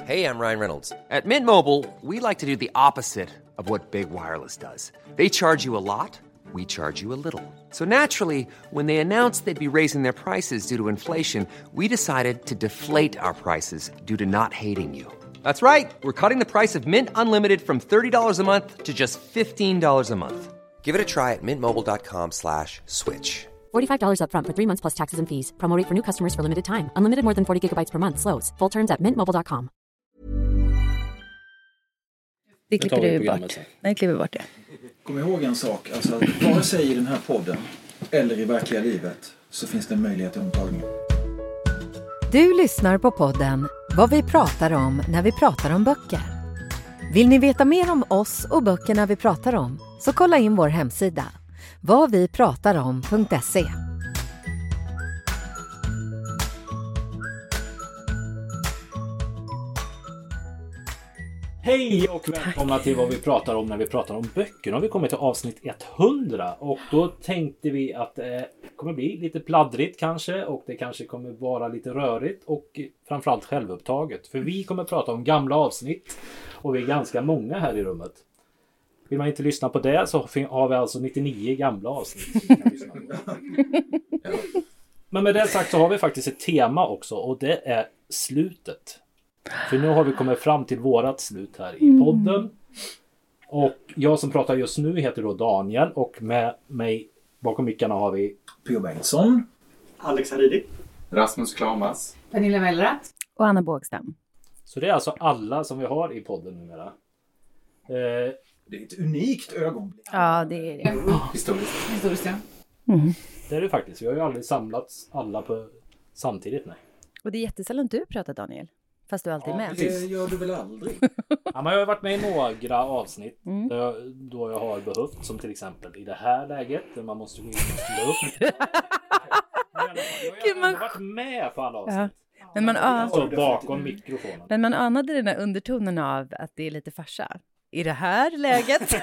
Hey, I'm Ryan Reynolds. At Mint Mobile, we like to do the opposite of what Big Wireless does. They charge you a lot, we charge you a little. So naturally, when they announced they'd be raising their prices due to inflation, we decided to deflate our prices due to not hating you. That's right. We're cutting the price of Mint Unlimited from $30 a month to just $15 a month. Give it a try at mintmobile.com/switch. $45 up front for 3 months plus taxes and fees. Promo rate for new customers for limited time. Unlimited more than 40 gigabytes per month. Slows full terms at mintmobile.com. Det klipper du bort. Nej, klipper bort det. Kom ihåg en sak. Alltså, vare sig i den här podden eller i verkliga livet så finns det en möjlighet till omtagning. Du lyssnar på podden Vad vi pratar om när vi pratar om böcker. Vill ni veta mer om oss och böckerna vi pratar om så kolla in vår hemsida vadvipratarom.se. Hej och välkomna till vad vi pratar om när vi pratar om böcker. Nu har vi kommit till avsnitt 100 och då tänkte vi att det kommer bli lite pladdrigt kanske och det kanske kommer vara lite rörigt och framförallt självupptaget. För vi kommer prata om gamla avsnitt och vi är ganska många här i rummet. Vill man inte lyssna på det så har vi alltså 99 gamla avsnitt. Som kan lyssna på. Men med det sagt så har vi faktiskt ett tema också och det är slutet. För nu har vi kommit fram till vårat slut här i podden. Och jag som pratar just nu heter då Daniel. Och med mig bakom mickarna har vi P.O. Bengtsson, Alex Haridi, Rasmus Klamas, Pernilla Mellrath och Anna Bågstam. Så det är alltså alla som vi har i podden numera. det är ett unikt ögonblick. Ja, det är det. Historiskt, ja. Det är det faktiskt. Vi har ju aldrig samlats alla på samtidigt, nej. Och det är jättesällan du pratar, Daniel. Fast du alltid är med. Det gör du väl aldrig? Ja, men jag har varit med i några avsnitt då jag har behövt, som till exempel i det här läget där man måste gå in och slå upp. Jag har varit med på alla avsnitt. Ja. Men man Så bakom mikrofonen. Men man anade den här undertonen av att det är lite farsa. I det här läget.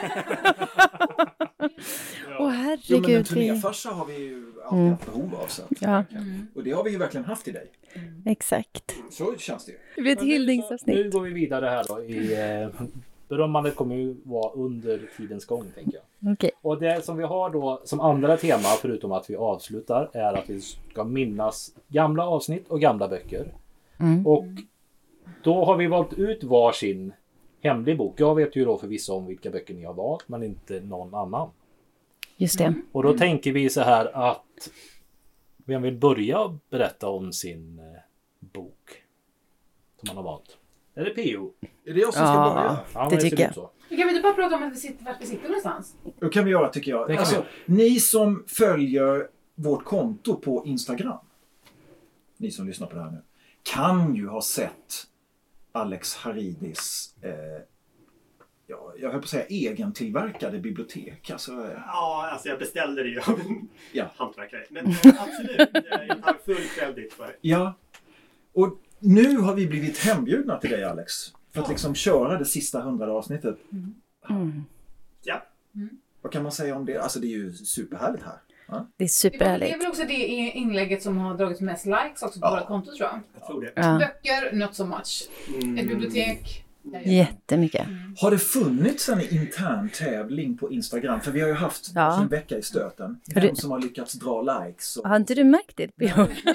Åh herregud. Jo, men en turnéfarsa har vi ju alltid haft behov av. Så. Ja. Och det har vi ju verkligen haft i dig. Exakt. Så känns det ju. Det blir ett hyllningsavsnitt. Nu går vi vidare här då. Berömmandet kommer ju vara under tidens gång, tänker jag. Okay. Och det som vi har då som andra tema, förutom att vi avslutar, är att vi ska minnas gamla avsnitt och gamla böcker. Och då har vi valt ut varsin hemlig bok. Jag vet ju då förvisso om vilka böcker ni har valt, men inte någon annan. Just det. Och då tänker vi så här att vem vill börja berätta om sin bok som man har valt? Är det P.O.? Är det jag som ska börja? Ja, det tycker jag. Kan vi inte bara prata om att vart vi sitter någonstans? Det kan vi göra, tycker jag. Alltså, ni som följer vårt konto på Instagram, ni som lyssnar på det här nu, kan ju ha sett Alex Haridis jag höll på att säga egentillverkade bibliotek. Alltså, Ja, alltså jag beställde det ju av en hantverkare. Men absolut, jag tar full credit för. Ja, och nu har vi blivit hembjudna till dig, Alex. För att liksom köra det sista 100 avsnittet. Ja. Vad kan man säga om det? Alltså det är ju superhärligt här. Ja? Det är superhärligt. Det är väl också det inlägget som har dragit mest likes också på våra konton, tror jag. Jag tror det. Ja. Böcker, not so much. Ett bibliotek. Jättemycket. Har det funnits en intern tävling på Instagram? För vi har ju haft en vecka i stöten. Vem som har lyckats dra likes. Och... Har inte du märkt det? Det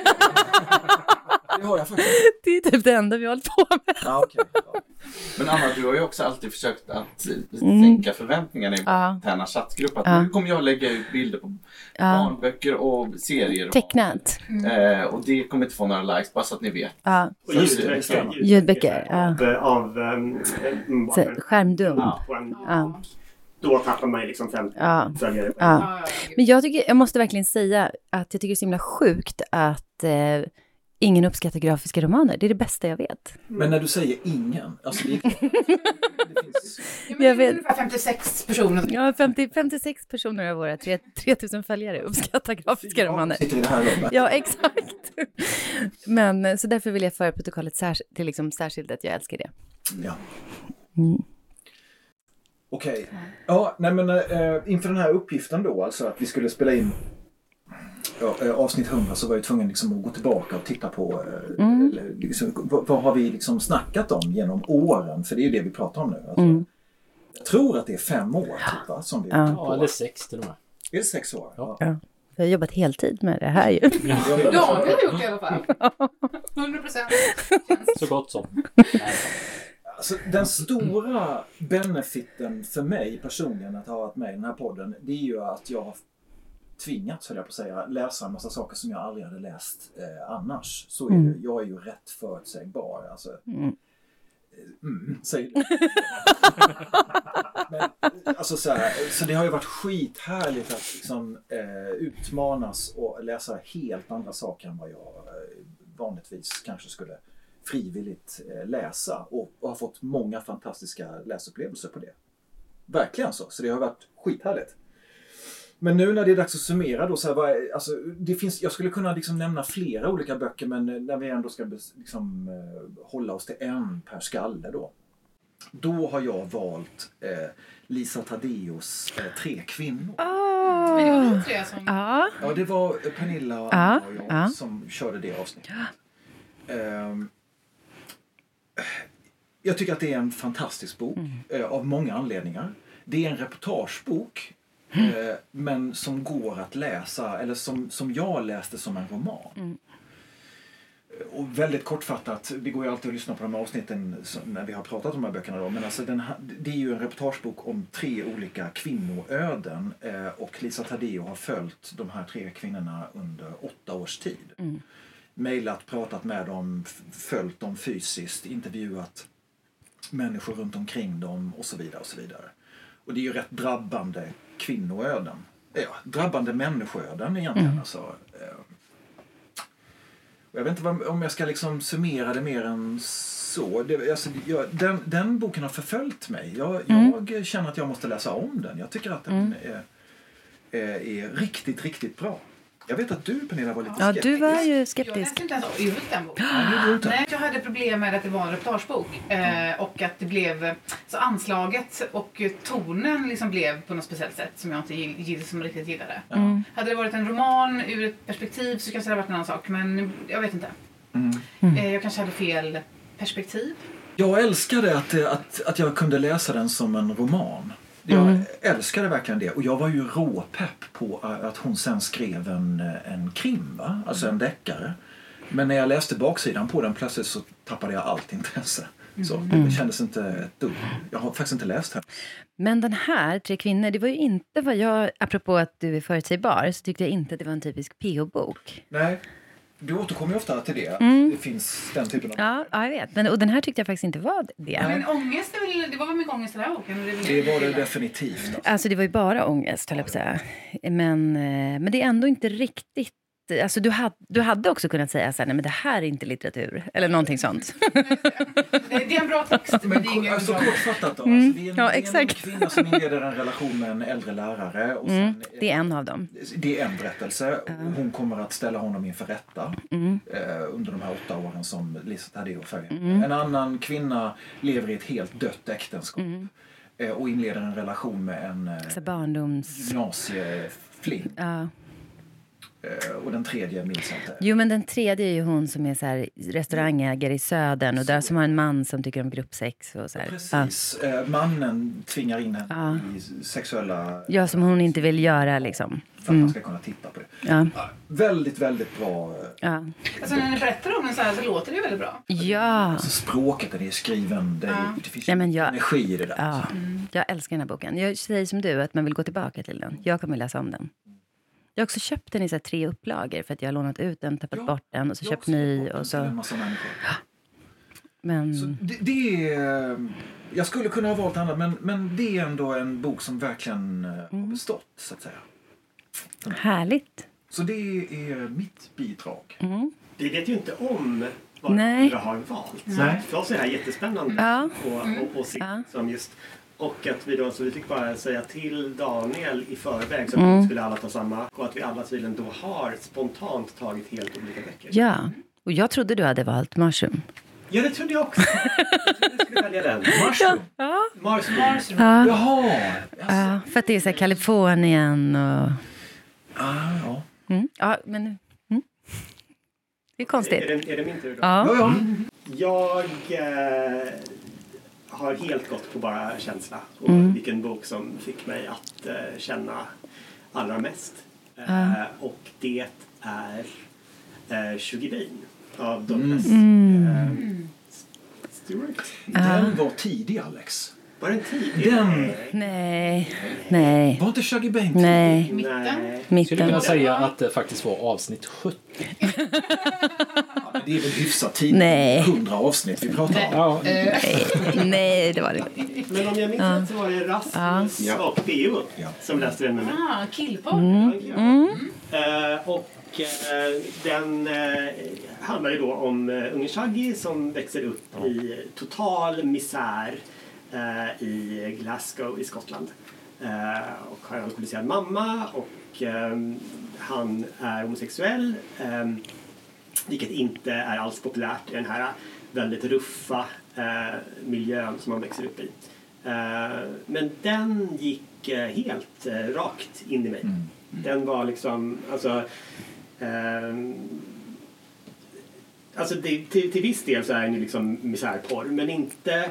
har jag faktiskt. Det är typ det enda vi har hållit på med. Ja, okay. Ja. Men Anna, du har ju också alltid försökt att sänka förväntningarna i interna chattgrupp. Att nu kommer jag lägga ut bilder på barnböcker och serier. Tecknat. Och det kommer inte få några likes, bara så att ni vet. Ja. Och ljudböcker. Ljudböcker. Av skärmdump. Då tappar man ju liksom 50 följare. Men jag måste verkligen säga att jag tycker det är så himla sjukt att ingen uppskattar grafiska romaner. Det är det bästa jag vet. Men när du säger ingen, alltså det är klart. Det finns... Jag vet ungefär 56 personer. Ja, 56 personer av våra 3000 följare uppskattar grafiska romaner. Sitter i det här rummet. Ja, exakt. Men så därför vill jag föra protokollet till liksom särskilt att jag älskar det. Ja. Okej. Ja, nej men inför den här uppgiften då, alltså att vi skulle spela in avsnitt 100, så var jag tvungen liksom att gå tillbaka och titta på liksom, vad har vi liksom snackat om genom åren? För det är ju det vi pratar om nu. Alltså, jag tror att det är 5 år typ, va, som vi Ja, eller 6 till och med. Är det 6 år? Ja. Jag har jobbat heltid med det här ju. Ja, det har jag gjort i alla fall. 100%. Så gott som. Alltså, den stora benefiten för mig personligen att ha varit med i den här podden, det är ju att jag har tvingats, höll jag på att säga, läsa en massa saker som jag aldrig hade läst annars. Så är det. Jag är ju rätt förutsägbar. Alltså, säger du. Men, alltså, så det har ju varit skithärligt att liksom, utmanas och läsa helt andra saker än vad jag vanligtvis kanske skulle frivilligt läsa och har fått många fantastiska läsupplevelser på det. Verkligen så det har varit skithärligt. Men nu när det är dags att summera då, alltså, det finns, jag skulle kunna liksom nämna flera olika böcker, men när vi ändå ska liksom, hålla oss till en per skalle då har jag valt Lisa Taddéus 3 kvinnor. Men det var 3 som... Ja, det var Pernilla och Anna och jag som körde det avsnittet. Jag tycker att det är en fantastisk bok av många anledningar. Det är en reportagebok men som går att läsa, eller som jag läste som en roman. Och väldigt kortfattat, det går ju alltid att lyssna på de här avsnitten när vi har pratat om de här böckerna då, men alltså det är ju en reportagebok om 3 olika kvinnoöden och Lisa Taddéus har följt de här 3 kvinnorna under 8 års tid. Mejlat, pratat med dem, följt dem fysiskt, intervjuat människor runt omkring dem och så vidare och så vidare. Och det är ju rätt drabbande kvinnoöden. Ja, drabbande människoöden egentligen. Alltså. Jag vet inte om jag ska liksom summera det mer än så. Den boken har förföljt mig. Jag känner att jag måste läsa om den. Jag tycker att den är riktigt, riktigt bra. Jag vet att du, Pernilla, var lite skeptisk. Ja, du var ju skeptisk. Jag läste inte ens ut den boken. Nej, jag hade problem med att det var en reportagebok. Och att det blev så anslaget och tonen liksom blev på något speciellt sätt som jag inte som riktigt gillade. Hade det varit en roman ur ett perspektiv så kanske det hade varit en annan sak. Men jag vet inte. Jag kanske hade fel perspektiv. Jag älskade att jag kunde läsa den som en roman. Jag älskade verkligen det. Och jag var ju råpepp på att hon sen skrev en krim, va? Alltså en deckare. Men när jag läste baksidan på den plötsligt så tappade jag allt intresse. Så det kändes inte ett dugg. Jag har faktiskt inte läst den. Men den här 3 kvinnor, det var ju inte vad jag, apropå att du är förutsägbar, så tyckte jag inte att det var en typisk PO-bok. Nej. Du återkommer ju ofta till det. Det finns den typen av... Ja, jag vet. Men, och den här tyckte jag faktiskt inte var det. Men ångest, det var väl mycket ångest i den här boken? Det var det definitivt. Alltså det var ju bara ångest, höll jag på att säga. Men det är ändå inte riktigt... Alltså du hade också kunnat säga så här, nej men det här är inte litteratur. Eller någonting sånt. Det är en bra text. Men det är ingen alltså bra. Kortfattat då. Alltså, det är en kvinna som inleder en relation med en äldre lärare. Och sen, det är en av dem. Det är en berättelse. Hon kommer att ställa honom inför rätta under de här 8 åren som Lisa Taddéus följer. En annan kvinna lever i ett helt dött äktenskap. Och inleder en relation med en gymnasieflint. Ja. Och den tredje minns jag inte. Jo, men den tredje är ju hon som är så här restaurangägare i södern och där som har en man som tycker om gruppsex och så här. Precis. Mannen tvingar in henne i sexuella... Ja, som hon inte vill göra liksom. För att man ska kunna titta på det. Ja. Väldigt, väldigt bra. Ja. Alltså när ni berättar om den så här så låter det ju väldigt bra. Ja. Alltså språket det är skriven, det finns energi i det där. Ja. Jag älskar den här boken. Jag säger som du att man vill gå tillbaka till den. Jag kommer läsa om den. Jag har också köpt den i så här 3 upplagor för att jag har lånat ut den, tappat bort den och så köpt ny och så. En massa människor. Men så det är, jag skulle kunna ha valt andra, men det är ändå en bok som verkligen har bestått så att säga. Härligt. Så det är mitt bidrag. Vi vet ju inte om vad du har valt. Nej. För oss är det här jättespännande och se som just. Och att vi då, så vi fick bara säga till Daniel i förväg så att vi skulle alla ta samma. Och att vi alla tydligen då har spontant tagit helt olika böcker. Ja, och jag trodde du hade valt Mushroom. Ja, det trodde jag också. Jag skulle välja den. Mushroom. Ja. Mushroom. Ja. Jaha. Ja, för att det är så här Kalifornien och... Ja. Ja, men... Det är konstigt. Är det min tur då? Ja. Jag har helt gått på bara känsla. Och vilken bok som fick mig att känna allra mest. Och det är Sugar Bean av Douglas Stewart. Den var tidig, Alex. Var den tidig? Nej. Var inte Sugar Bean tidig? Nej. Jag skulle kunna säga att det faktiskt var avsnitt 70. Det är väl hyfsat tidigt. Nej. 100 avsnitt vi pratar om. Nej, det var det inte. Men om jag minns rätt så var det Rasmus och Theo som läste den med mig. Killporr. Och den handlar ju då om unge Shaggy som växer upp i total misär i Glasgow i Skottland. Och har en alkoholiserad mamma och han är homosexuell, vilket inte är alls populärt i den här väldigt ruffa miljön som han växer upp i. Men den gick helt rakt in i mig. Den var liksom, alltså till viss del så är den ju liksom misärporr, men inte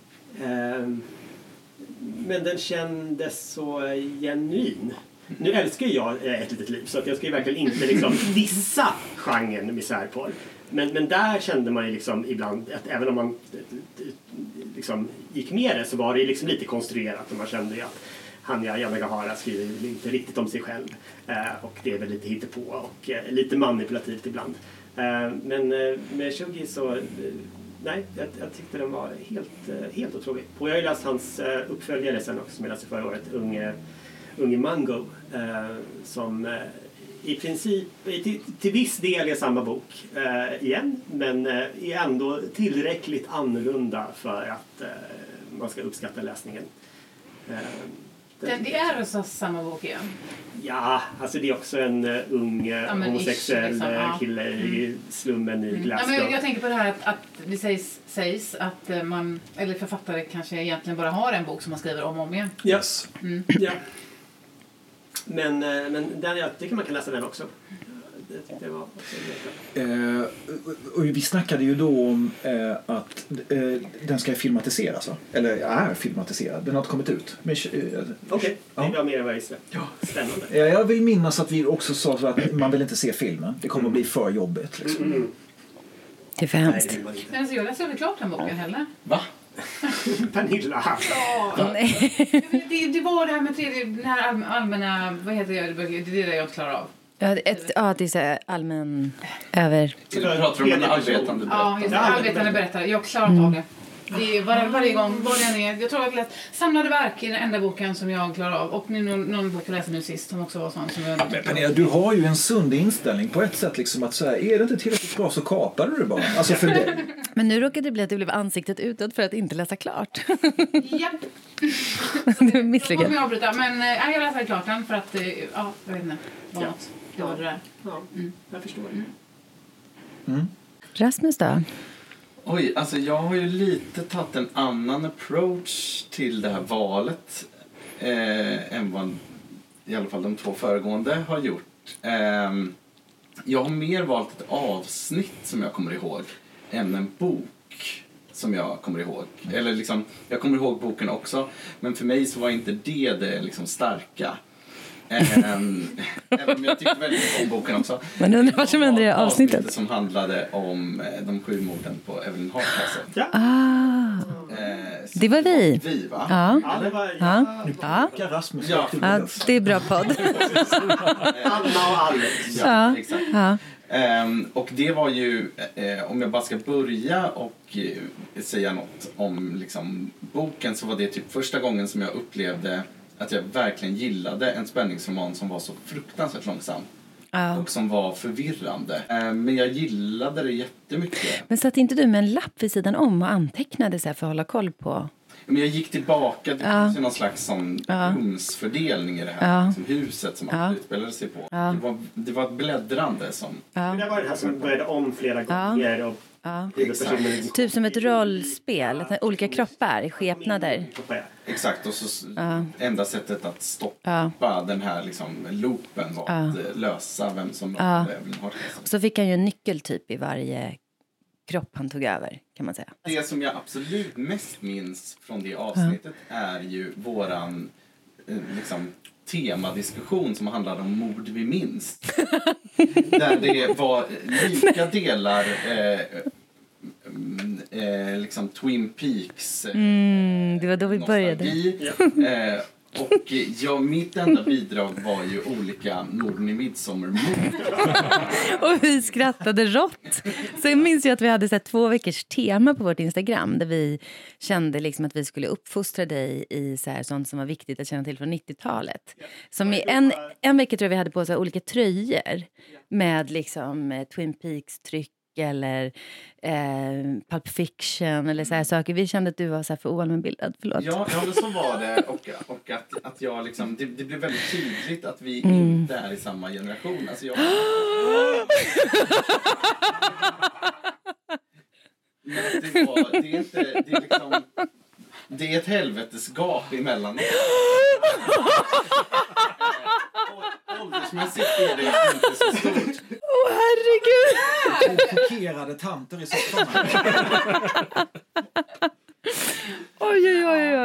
men den kändes så genuin. Nu älskar jag Ett litet liv, så att jag ska ju verkligen inte liksom vissa genren misärporr. Men där kände man ju liksom ibland att även om man liksom gick med det så var det liksom lite konstruerat och man kände ju att Hanya Yanagihara skriver inte riktigt om sig själv och det är väl lite hittepå och lite manipulativt ibland. Men med Shuggy så nej, jag tyckte den var helt otrolig. Och jag har ju läst hans uppföljare sen också som jag läste förra året, Unge Mango, som i princip till viss del är samma bok igen, men är ändå tillräckligt annorlunda för att man ska uppskatta läsningen. Det är alltså samma bok igen? Ja, alltså det är också en ung homosexuell liksom, kille i slummen i Glasgow. Ja, men jag tänker på det här att det sägs att man, eller författare kanske egentligen bara har en bok som man skriver om och om igen. Yes. Ja. Men jag tycker man kan läsa den också. Det var och vi snackade ju då om att den ska filmatiseras, va? Eller är filmatiserad. Den har inte kommit ut. Okej, det är bra mer än vad jag visste. Spännande. Jag vill minnas att vi också sa så att man vill inte se filmen. Det kommer att bli för jobbigt. Liksom. Det är för hemskt. Men alltså, jag läste aldrig klart den boken heller. Va? Pernilla. Det var det här med den här allmänna, vad heter det? Det är det jag inte klarar av. Ja, det är så allmän över... Du pratar om en arbetande berättare. Ja, just det. Arbetande berättare. Jag klarar inte av det. Det är varje gång börjar ner. Jag tror att jag läst Samlade verk i den enda boken som jag klarar av. Och någon bok jag läste nu sist som också var sån som jag... Men Pernilla, du har ju en sund inställning på ett sätt liksom att så här, är det inte tillräckligt bra så kapar du det bara. Alltså för dig. Men nu råkade det bli att det blev ansiktet utåt för att inte läsa klart. Japp. Du misslyckades. Jag avbryta, men jag läste klart den för att, jag vet inte, var något. Det var det där. Ja, jag förstår. Rasmus då? Oj, alltså jag har ju lite tagit en annan approach till det här valet än vad i alla fall de 2 föregående har gjort. Jag har mer valt ett avsnitt som jag kommer ihåg än en bok som jag kommer ihåg. Eller liksom, jag kommer ihåg boken också, men för mig så var inte det liksom starka. Även om jag tyckte väldigt mycket om boken också. Men undrar vad som händer i avsnittet. Som handlade om de 7 morden på Evelyn Hardcastle. Ja. Det var vi. Vi, va? Ja. Rasmus. Ja, det är bra podd. Anna och Alex. Ja, exakt. Och det var ju, om jag bara ska börja och säga något om liksom, boken, så var det typ första gången som jag upplevde att jag verkligen gillade en spänningsroman som var så fruktansvärt långsam. Och som var förvirrande. Men jag gillade det jättemycket. Men satt inte du med en lapp vid sidan om och antecknade så här för att hålla koll på? Men jag gick tillbaka. Det finns ju någon slags sån rumsfördelning i det här liksom huset som man utspelade sig på. Det var ett bläddrande som... Det var det här som började om flera gånger och Ja. Typ som ett rollspel. Olika kroppar, skepnader. Exakt, och så enda sättet att stoppa den här liksom loopen var att lösa vem som har och så fick han ju en nyckel typ i varje kropp han tog över, kan man säga. Det som jag absolut mest minns från det avsnittet är ju våran liksom temadiskussion som handlade om mord vi minns. Där det var lika delar liksom Twin Peaks det var då vi började. Och mitt enda bidrag var ju olika morden i midsommarmord. Och vi skrattade rått. Så jag minns ju att vi hade så 2 veckors tema på vårt Instagram. Där vi kände liksom att vi skulle uppfostra dig i så här, sånt som var viktigt att känna till från 90-talet. Som i en vecka tror jag vi hade på så här, olika tröjor. Med liksom Twin Peaks-tryck. Eller Pulp Fiction eller så här saker. Vi kände att du var så här för oallmänbildad. Förlåt. Ja, men så var det. Och att jag liksom, det blev väldigt tydligt att vi inte är i samma generation. Alltså jag... det är ett helvetesgap emellan. Åldersmässigt är det inte så stort. Herregud! Chockerade tanter i soffan. Oj.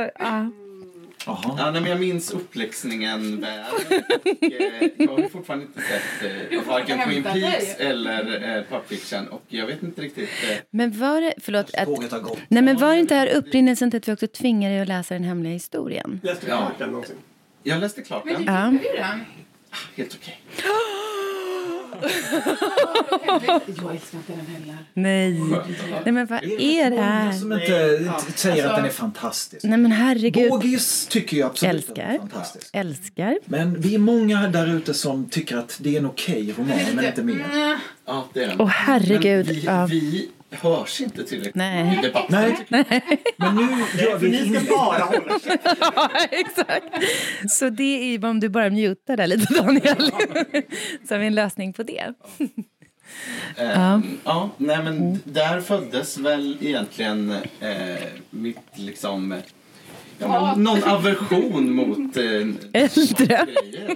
Ja, men jag minns uppläxningen väl. Jag har fortfarande inte sett varken Twin Peaks eller Pulp Fiction. Och jag vet inte riktigt... Men var det... Förlåt. Nej, men var det inte här upprinnelsen till att vi också tvingade dig att läsa den hemliga historien? Läste du klart den någonsin? Jag läste klart den. Men du tyckte den? Helt okej. Jag älskar inte den heller. Nej, men vad är det här? Som inte säger att den är fantastisk. Nej, men herregud. Bågis tycker jag absolut att den är fantastisk. Älskar. Men vi är många där ute som tycker att det är en okej roman, men inte mer. Ja, det är den. Åh, herregud. Vi hörs inte tillräckligt i debatten. Nej. Men nu gör vi ni ska bara hålla sig. Ja, exakt. Så det är om du bara mutar där lite, Daniel. Så har vi en lösning på det. Nej, men där föddes väl egentligen mitt liksom... någon aversion mot äldre.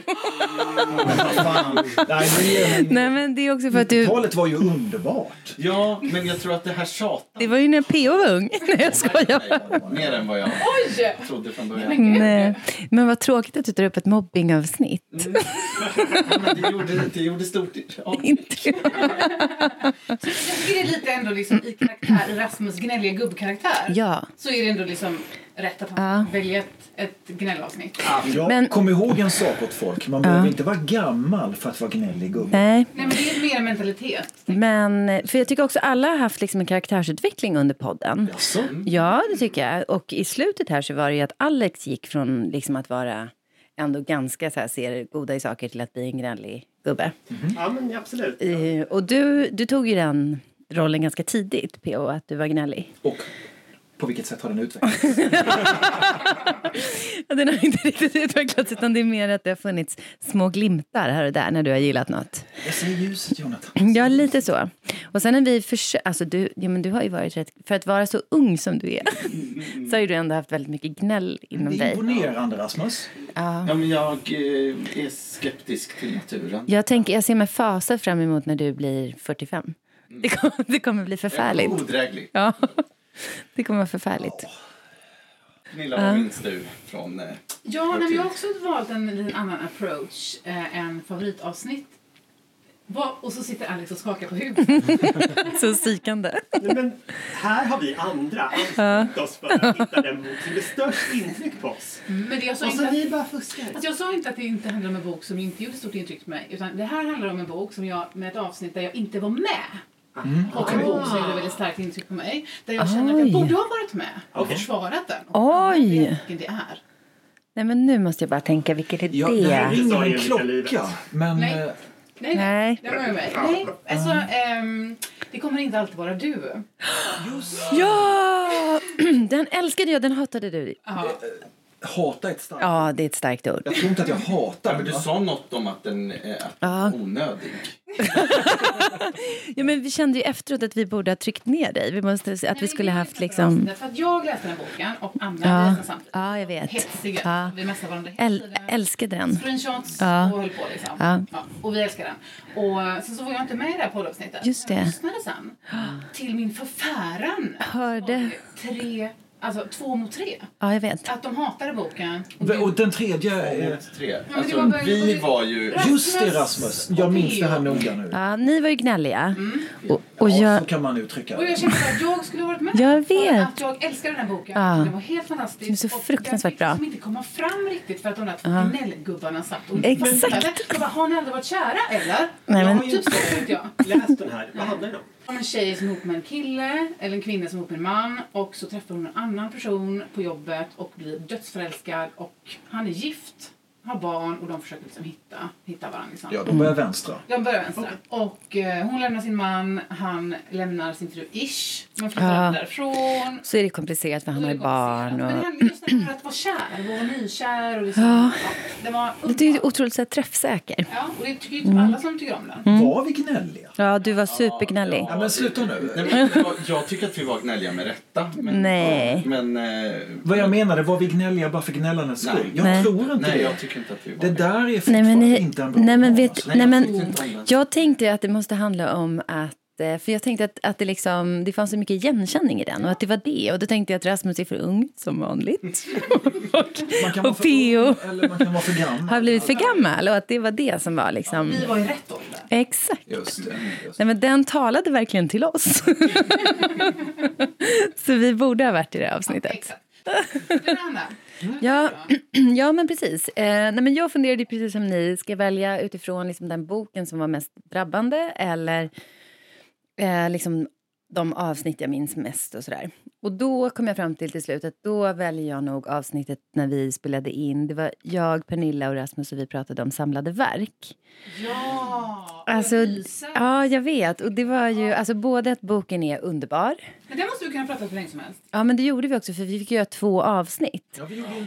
Nej, men det är också för att du... Talet var ju underbart. Ja, men jag tror att det här tjatar. Det var ju när P.O. var ung. Nej, jag skojar. Mer än vad jag trodde från början. Nej. Men vad tråkigt att du tar upp ett mobbingavsnitt. Men det gjorde stort. Ja. Inte. Jag tycker det är lite ändå liksom i karaktär, Rasmus gnälliga gubbkaraktär. Ja. Så är det ändå liksom rätt att han väljer ett gnällavsnitt. Jag kommer ihåg en sak åt folk. Man behöver inte vara gammal för att vara gnällig gubbe. Nej, men det är mer mentalitet. Men, för jag tycker också alla har haft liksom en karaktärsutveckling under podden. Jaså? Ja, det tycker jag. Och i slutet här så var det ju att Alex gick från liksom att vara ändå ganska så här, ser goda i saker till att bli en gnällig gubbe. Ja, men absolut. Och du tog ju den rollen ganska tidigt, P.O., att du var gnällig. Och på vilket sätt har den utvecklats? Den har inte riktigt utvecklats, utan det är mer att det har funnits små glimtar här och där när du har gillat något. Jag ser ljuset, Jonathan. Ja, lite så. Och sen när vi alltså du har ju varit rätt, för att vara så ung som du är, så har ju du ändå haft väldigt mycket gnäll inom dig. Det är imponerande, Rasmus. Ja, men jag är skeptisk till naturen. Jag ser med fasa fram emot när du blir 45. Det kommer bli förfärligt. Odrägligt. Ja. Det kommer vara förfärligt. Nilla, vad minns du från... Ja, vi har också valt en annan approach än favoritavsnitt. Och så sitter Alex och skakar på huvudet. Så psykande. Men här har vi andra ansträngt oss för att hitta den bok som är störst intryck på oss. Men jag sa och inte så ni bara fuskar. Alltså jag sa inte att det inte handlar om en bok som inte gjorde stort intryck på mig. Utan det här handlar om en bok som med ett avsnitt där jag inte var med. Och en bok som gjorde väldigt starkt intryck på mig. Där jag känner att jag borde ha varit med och försvarat den. Oj! Vilken det är. Nej, men nu måste jag bara tänka, vilket är det? Ja, det här ringer en klocka. Men... Nej. Det var med mig. Nej, alltså, det kommer inte alltid vara du. Ja! Den älskade jag, den hatade du. Hata är ett starkt ord. Ja, det är ett starkt ord. Jag tror inte att jag hatar men du sa något om att den är onödig. Ja, men vi kände ju efteråt att vi borde ha tryckt ner dig. Vi måste, att vi skulle haft liksom... För att jag läste den här boken och Anna läste samtidigt. Ja, jag vet. Hetsiga. Ja. Vi messade varandra hela tiden. Älskade den. Screenshots och höll på liksom. Ja. Ja, och vi älskar den. Och sen så var jag inte med i det här poddavsnittet. Just det. Jag lyssnade sen. Till min förfäran. Hörde. 2 mot 3. Ja, jag vet. Att de hatade boken. Och den tredje... Alltså, vi var ju... Just det, Rasmus. Jag minns det här noga nu. Ja, ni var ju gnälliga. Och jag... Så kan man uttrycka och jag kände att jag skulle ha varit med. Jag vet. För att jag älskar den här boken. Ja. Den var helt fantastisk. Den är så fruktansvärt bra. Och den fick inte komma fram riktigt för att de där två gnällgubbarna satt och... Exakt. Jag bara, har ni aldrig varit kära, eller? Nej, men... Typ så tänkte jag. Läs den här. Vad handlar det om? En tjej som är ihop med en kille eller en kvinna som är ihop med en man och så träffar hon en annan person på jobbet och blir dödsförälskad och han är gift, har barn och de försöker liksom hitta varandra liksom. Ja, de börjar vänstra. Och hon lämnar sin man, han lämnar sin fru Ish, man flyttar därifrån. Så är det komplicerat för han har barn. Och... Men han just det här att vara kär, vara nykär och liksom, det var det är otroligt så här träffsäker. Ja, och det tycker ju inte alla som tycker om den. Var vi gnälliga? Ja, du var supergnällig. Ja, men sluta nu. Jag tycker att vi var gnälliga med rätta. Nej. Men, vad jag menade, var vi gnälliga bara för gnällandets skull? Jag tror inte det. Jag tycker inte att vi var. Det där är fortfarande inte en bra jag tänkte att det måste handla om att för jag tänkte att det fanns så mycket igenkänning i den och att det var det. Och då tänkte jag att Rasmus är för ung som vanligt. och P.O. Eller man kan vara för gammal. Har blivit för gammal och att det var det som var liksom... Vi var i rätt ålder. Exakt. Just det. Nej, men den talade verkligen till oss. Så vi borde ha varit i det avsnittet. Exakt. Ja, men precis. Nej, men jag funderade precis som ni. Ska jag välja utifrån liksom den boken som var mest drabbande eller liksom de avsnitt jag minns mest och sådär. Och då kom jag fram till slut att då väljer jag nog avsnittet när vi spelade in. Det var jag, Pernilla och Rasmus och vi pratade om samlade verk. Ja! Alltså, ja, jag vet. Och det var ju, alltså både att boken är underbar. Men det måste du kunna prata för länge som helst. Ja, men det gjorde vi också för vi fick göra 2 avsnitt.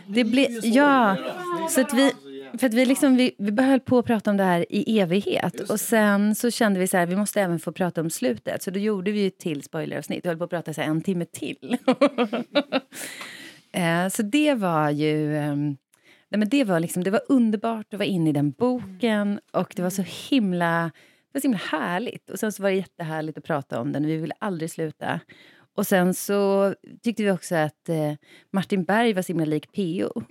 Så att vi behöll på att prata om det här i evighet. Och sen så kände vi så här, vi måste även få prata om slutet. Så då gjorde vi ju till spoileravsnitt. Vi höll på att prata så här 1 timme till. Så det var ju... Nej, men det var underbart att vara inne i den boken. Och det var så himla härligt. Och sen så var det jättehärligt att prata om den. Vi ville aldrig sluta. Och sen så tyckte vi också att Martin Berg var så himla lik P.O.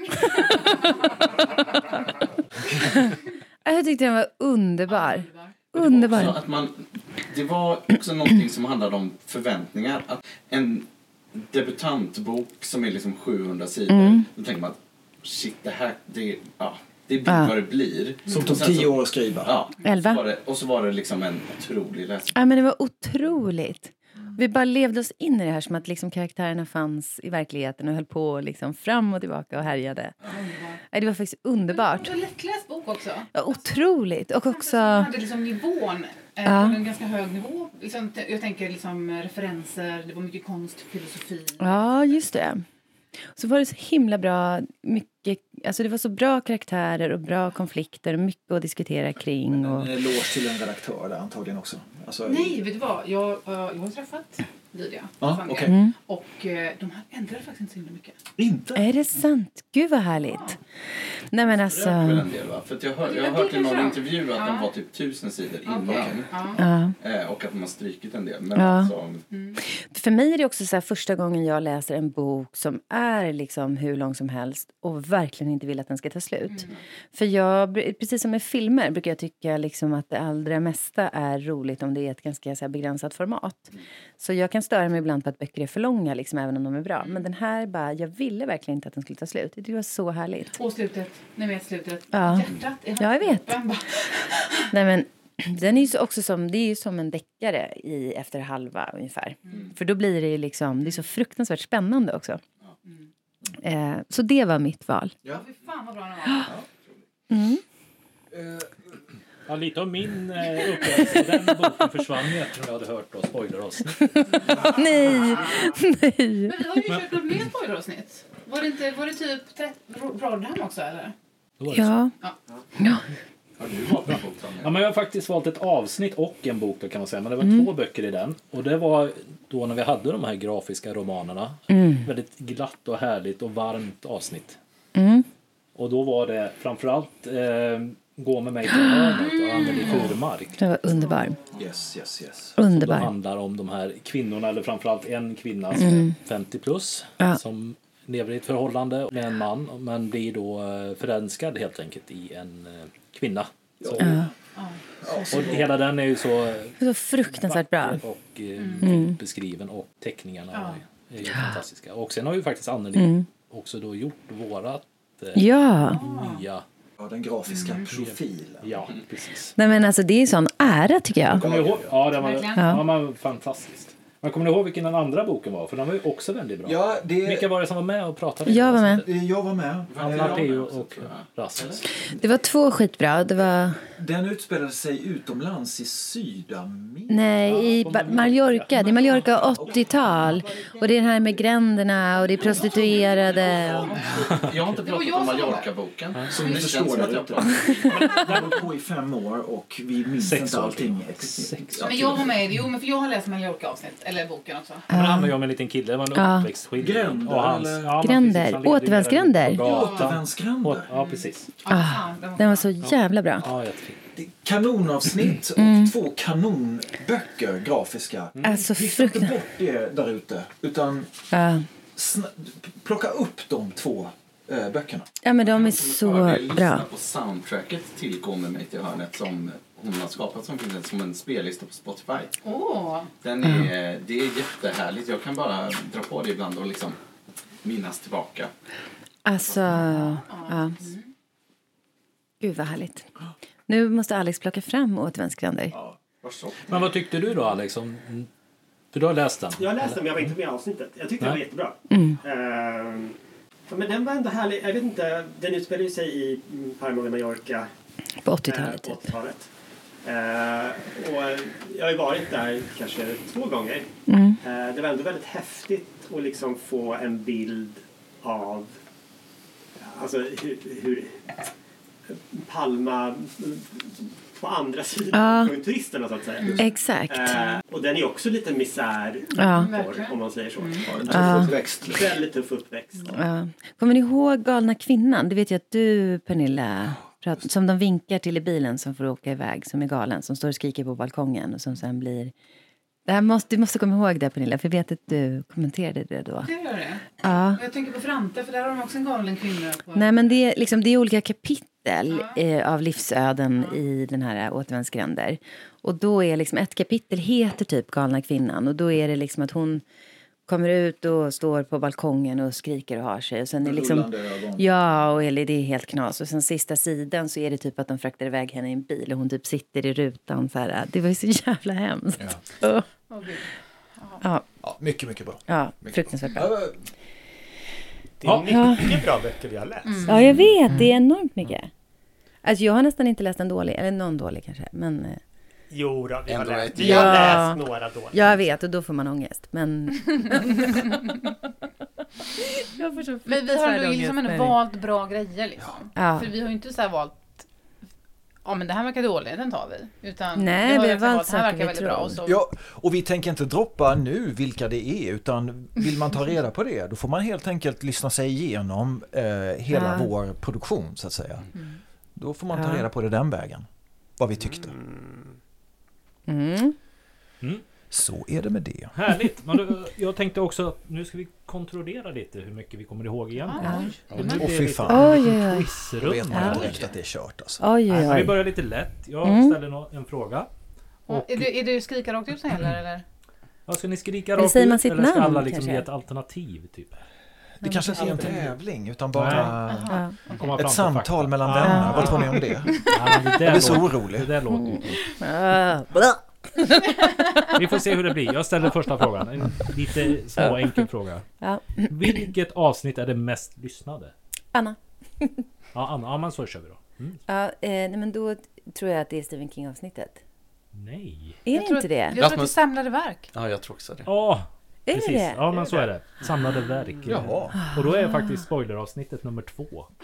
Jag tyckte den var underbar. Underbar. Att det var också någonting som handlade om förväntningar. Att en debutantbok som är liksom 700 sidor. Då tänker man att shit, det här, det blir vad det blir. Som tog 10 år att skriva. Ja, 11. Och så var det liksom en otrolig läsning. Ja, men det var otroligt. Vi bara levde oss in i det här som att liksom karaktärerna fanns i verkligheten och höll på liksom fram och tillbaka och härjade. Det var faktiskt underbart. Det var en lättläst bok också. Ja, otroligt. Och också... Det hade liksom nivån, en ganska hög nivå. Liksom, jag tänker liksom referenser, det var mycket konst, filosofi. Ja, just det. Så var det så himla bra, mycket, alltså det var så bra karaktärer och bra konflikter och mycket att diskutera kring. Och... En eloge till en redaktör där antagligen också. Alltså... Nej, vet du vad? Jag har träffat Lydia. Okay. Och de här ändrade faktiskt inte så himla mycket. Inte? Är det sant? Gud vad härligt. Nej men alltså... En del, va? För att jag har hört i någon intervju att den var typ 1000 sidor innan. Och att de har strykit en del. Men alltså... För mig är det också så här, första gången jag läser en bok som är liksom hur lång som helst och verkligen inte vill att den ska ta slut. För jag, precis som med filmer, brukar jag tycka liksom att det allra mesta är roligt om det är ett ganska så här begränsat format. Så jag kan störa mig ibland på att böcker är för långa liksom, även om de är bra. Men den här bara, jag ville verkligen inte att den skulle ta slut. Det var så härligt. Och slutet, ni vet slutet. Ja, hjärtat. Ja, jag vet. Nej men, den är ju också som, det är ju som en deckare efter halva ungefär. För då blir det ju liksom, det är så fruktansvärt spännande också. Så det var mitt val. Ja, fy fan vad bra den var. Ja, lite av min upplevelse. Den boken försvann ju eftersom jag hade hört spoileravsnitt. Nej. Men vi har ju kört upp mer spoileravsnitt. Var det typ Rodham också eller? Ja. Ja, men jag har faktiskt valt ett avsnitt och en bok då, kan man säga. Men det var 2 böcker i den. Och det var då när vi hade de här grafiska romanerna. Väldigt glatt och härligt och varmt avsnitt. Och då var det framförallt Gå med mig till hörnet och Anneli Furmark. Det var underbar. Yes. Underbar. Som handlar om de här kvinnorna, eller framförallt en kvinna som är 50 plus. Som lever i ett förhållande med en man. Men blir då förälskad helt enkelt i en kvinna. Och hela den är ju så fruktansvärt bra. Och beskriven, och teckningarna är ju fantastiska. Och sen har ju faktiskt Anneli också då gjort vårat nya... Ja, den grafiska profilen. Ja, precis. Nej, men alltså det är sån ära tycker jag. Kommer ihåg? Ja, det var fantastiskt. Men kommer ni ihåg vilken den andra boken var? För den var ju också väldigt bra. Ja, Vilka var det som var med och pratade? Jag var med. Jag var med. Matteo och Rasmus. Det var 2 skitbra. Den utspelade sig utomlands i Sydamerika. Nej, i Mallorca. Det är Mallorca 80-tal. Och det är det här med gränderna och det är prostituerade. Jag har inte pratat om Mallorca-boken. Som ni förstår det. Jag har hållit på i 5 år och vi minns inte allting. Men jag var med, men för jag har läst Mallorca-avsnitt, eller boken också. Men det handlar ju om en liten kille, det var en uppväxtskildring. Gränder. Återvändsgränder. Återvändsgränder. Ja, precis. Den var så jävla bra. Ja, jättefint. Kanonavsnitt och 2 kanonböcker grafiska. Alltså Lyft inte bort det där ute, utan plocka upp de 2 böckerna. Ja, men de är så bra. Lyssna på soundtracket till Gå med mig till hörnet som hon har skapat, som finns som en spellista på Spotify. Det är jättehärligt. Jag kan bara dra på det ibland och liksom minnas tillbaka. Alltså, ja. Gud vad härligt. Nu måste Alex plocka fram Återvändsgränder. Men vad tyckte du då, Alex? För du har läst den. Jag läste den, men jag var inte med i avsnittet. Jag tyckte det var jättebra. Men den var ändå härlig. Jag vet inte, den utspelade sig i Palma de Mallorca. På 80-talet. På 80-talet. Och jag har ju varit där kanske 2 gånger. Det var ändå väldigt häftigt att liksom få en bild av alltså hur Palma på andra sidan från turisterna så att säga. Exakt. Och den är också lite misär om man säger så. Väldigt tuff uppväxt. Kommer ni ihåg Galna kvinnan? Det vet jag att du, Pernilla, som de vinkar till i bilen som får åka iväg, som är galen, som står och skriker på balkongen och som sen blir... Du måste komma ihåg det, Pernilla, för jag vet att du kommenterade det då. Det gör det? Ja. Jag tänker på Frante, för där har de också en galen kvinna. Nej, men det är olika kapitel av livsöden i den här Återvändsgränder. Och då är liksom ett kapitel heter typ Galna kvinnan. Och då är det liksom att hon kommer ut och står på balkongen och skriker och har sig. Och sen är liksom, och det är helt knas. Och sen sista sidan så är det typ att de fraktar iväg henne i en bil. Och hon typ sitter i rutan så här. Det var ju så jävla hemskt. Ja, mycket, mycket bra. Ja, fruktansvärt bra. Det är mycket bra böcker vi har läst. Ja, jag vet. Det är enormt mycket. Alltså jag har nästan inte läst en dålig. Eller någon dålig kanske. Men... Jo då, vi har läst några dåliga. Jag vet, och då får man ångest. Men men vi har ju liksom ändå valt bra grejer liksom. För vi har ju inte så här valt men det här verkar dåligt, den tar vi. Utan nej, vi har valt det här verkar väldigt bra. Och så... Ja, och vi tänker inte droppa nu vilka det är, utan vill man ta reda på det, då får man helt enkelt lyssna sig igenom hela vår produktion så att säga. Då får man ta reda på det den vägen. Vad vi tyckte. Så är det med det. Härligt. Men jag tänkte också att nu ska vi kontrollera lite hur mycket vi kommer ihåg igen. Och fy fan. Quizrunda. Vet man direkt att det är kört alltså. Men vi börjar lite lätt. Jag ställer en fråga. Och är det skrika rakt ut eller? Ja, ska ni skrika rakt ut eller ska alla liksom ge ett alternativ typ? Det kanske inte är en tävling utan bara ett samtal mellan vänner. Vad tror ni om det? Jag blir så orolig. Det där låter ju. Vi får se hur det blir. Jag ställer första frågan. En lite små enkel fråga. Vilket avsnitt är det mest lyssnade? Anna. Anna. Ja, men så kör vi då. Nej, men då tror jag att det är Stephen King-avsnittet. Nej. Är det inte det? Jag tror att det är Samlade verk. Ja, jag tror också det. Precis. det? Ja, men så är det. Samlade verk. Jaha. Och då är faktiskt spoileravsnittet nummer 2.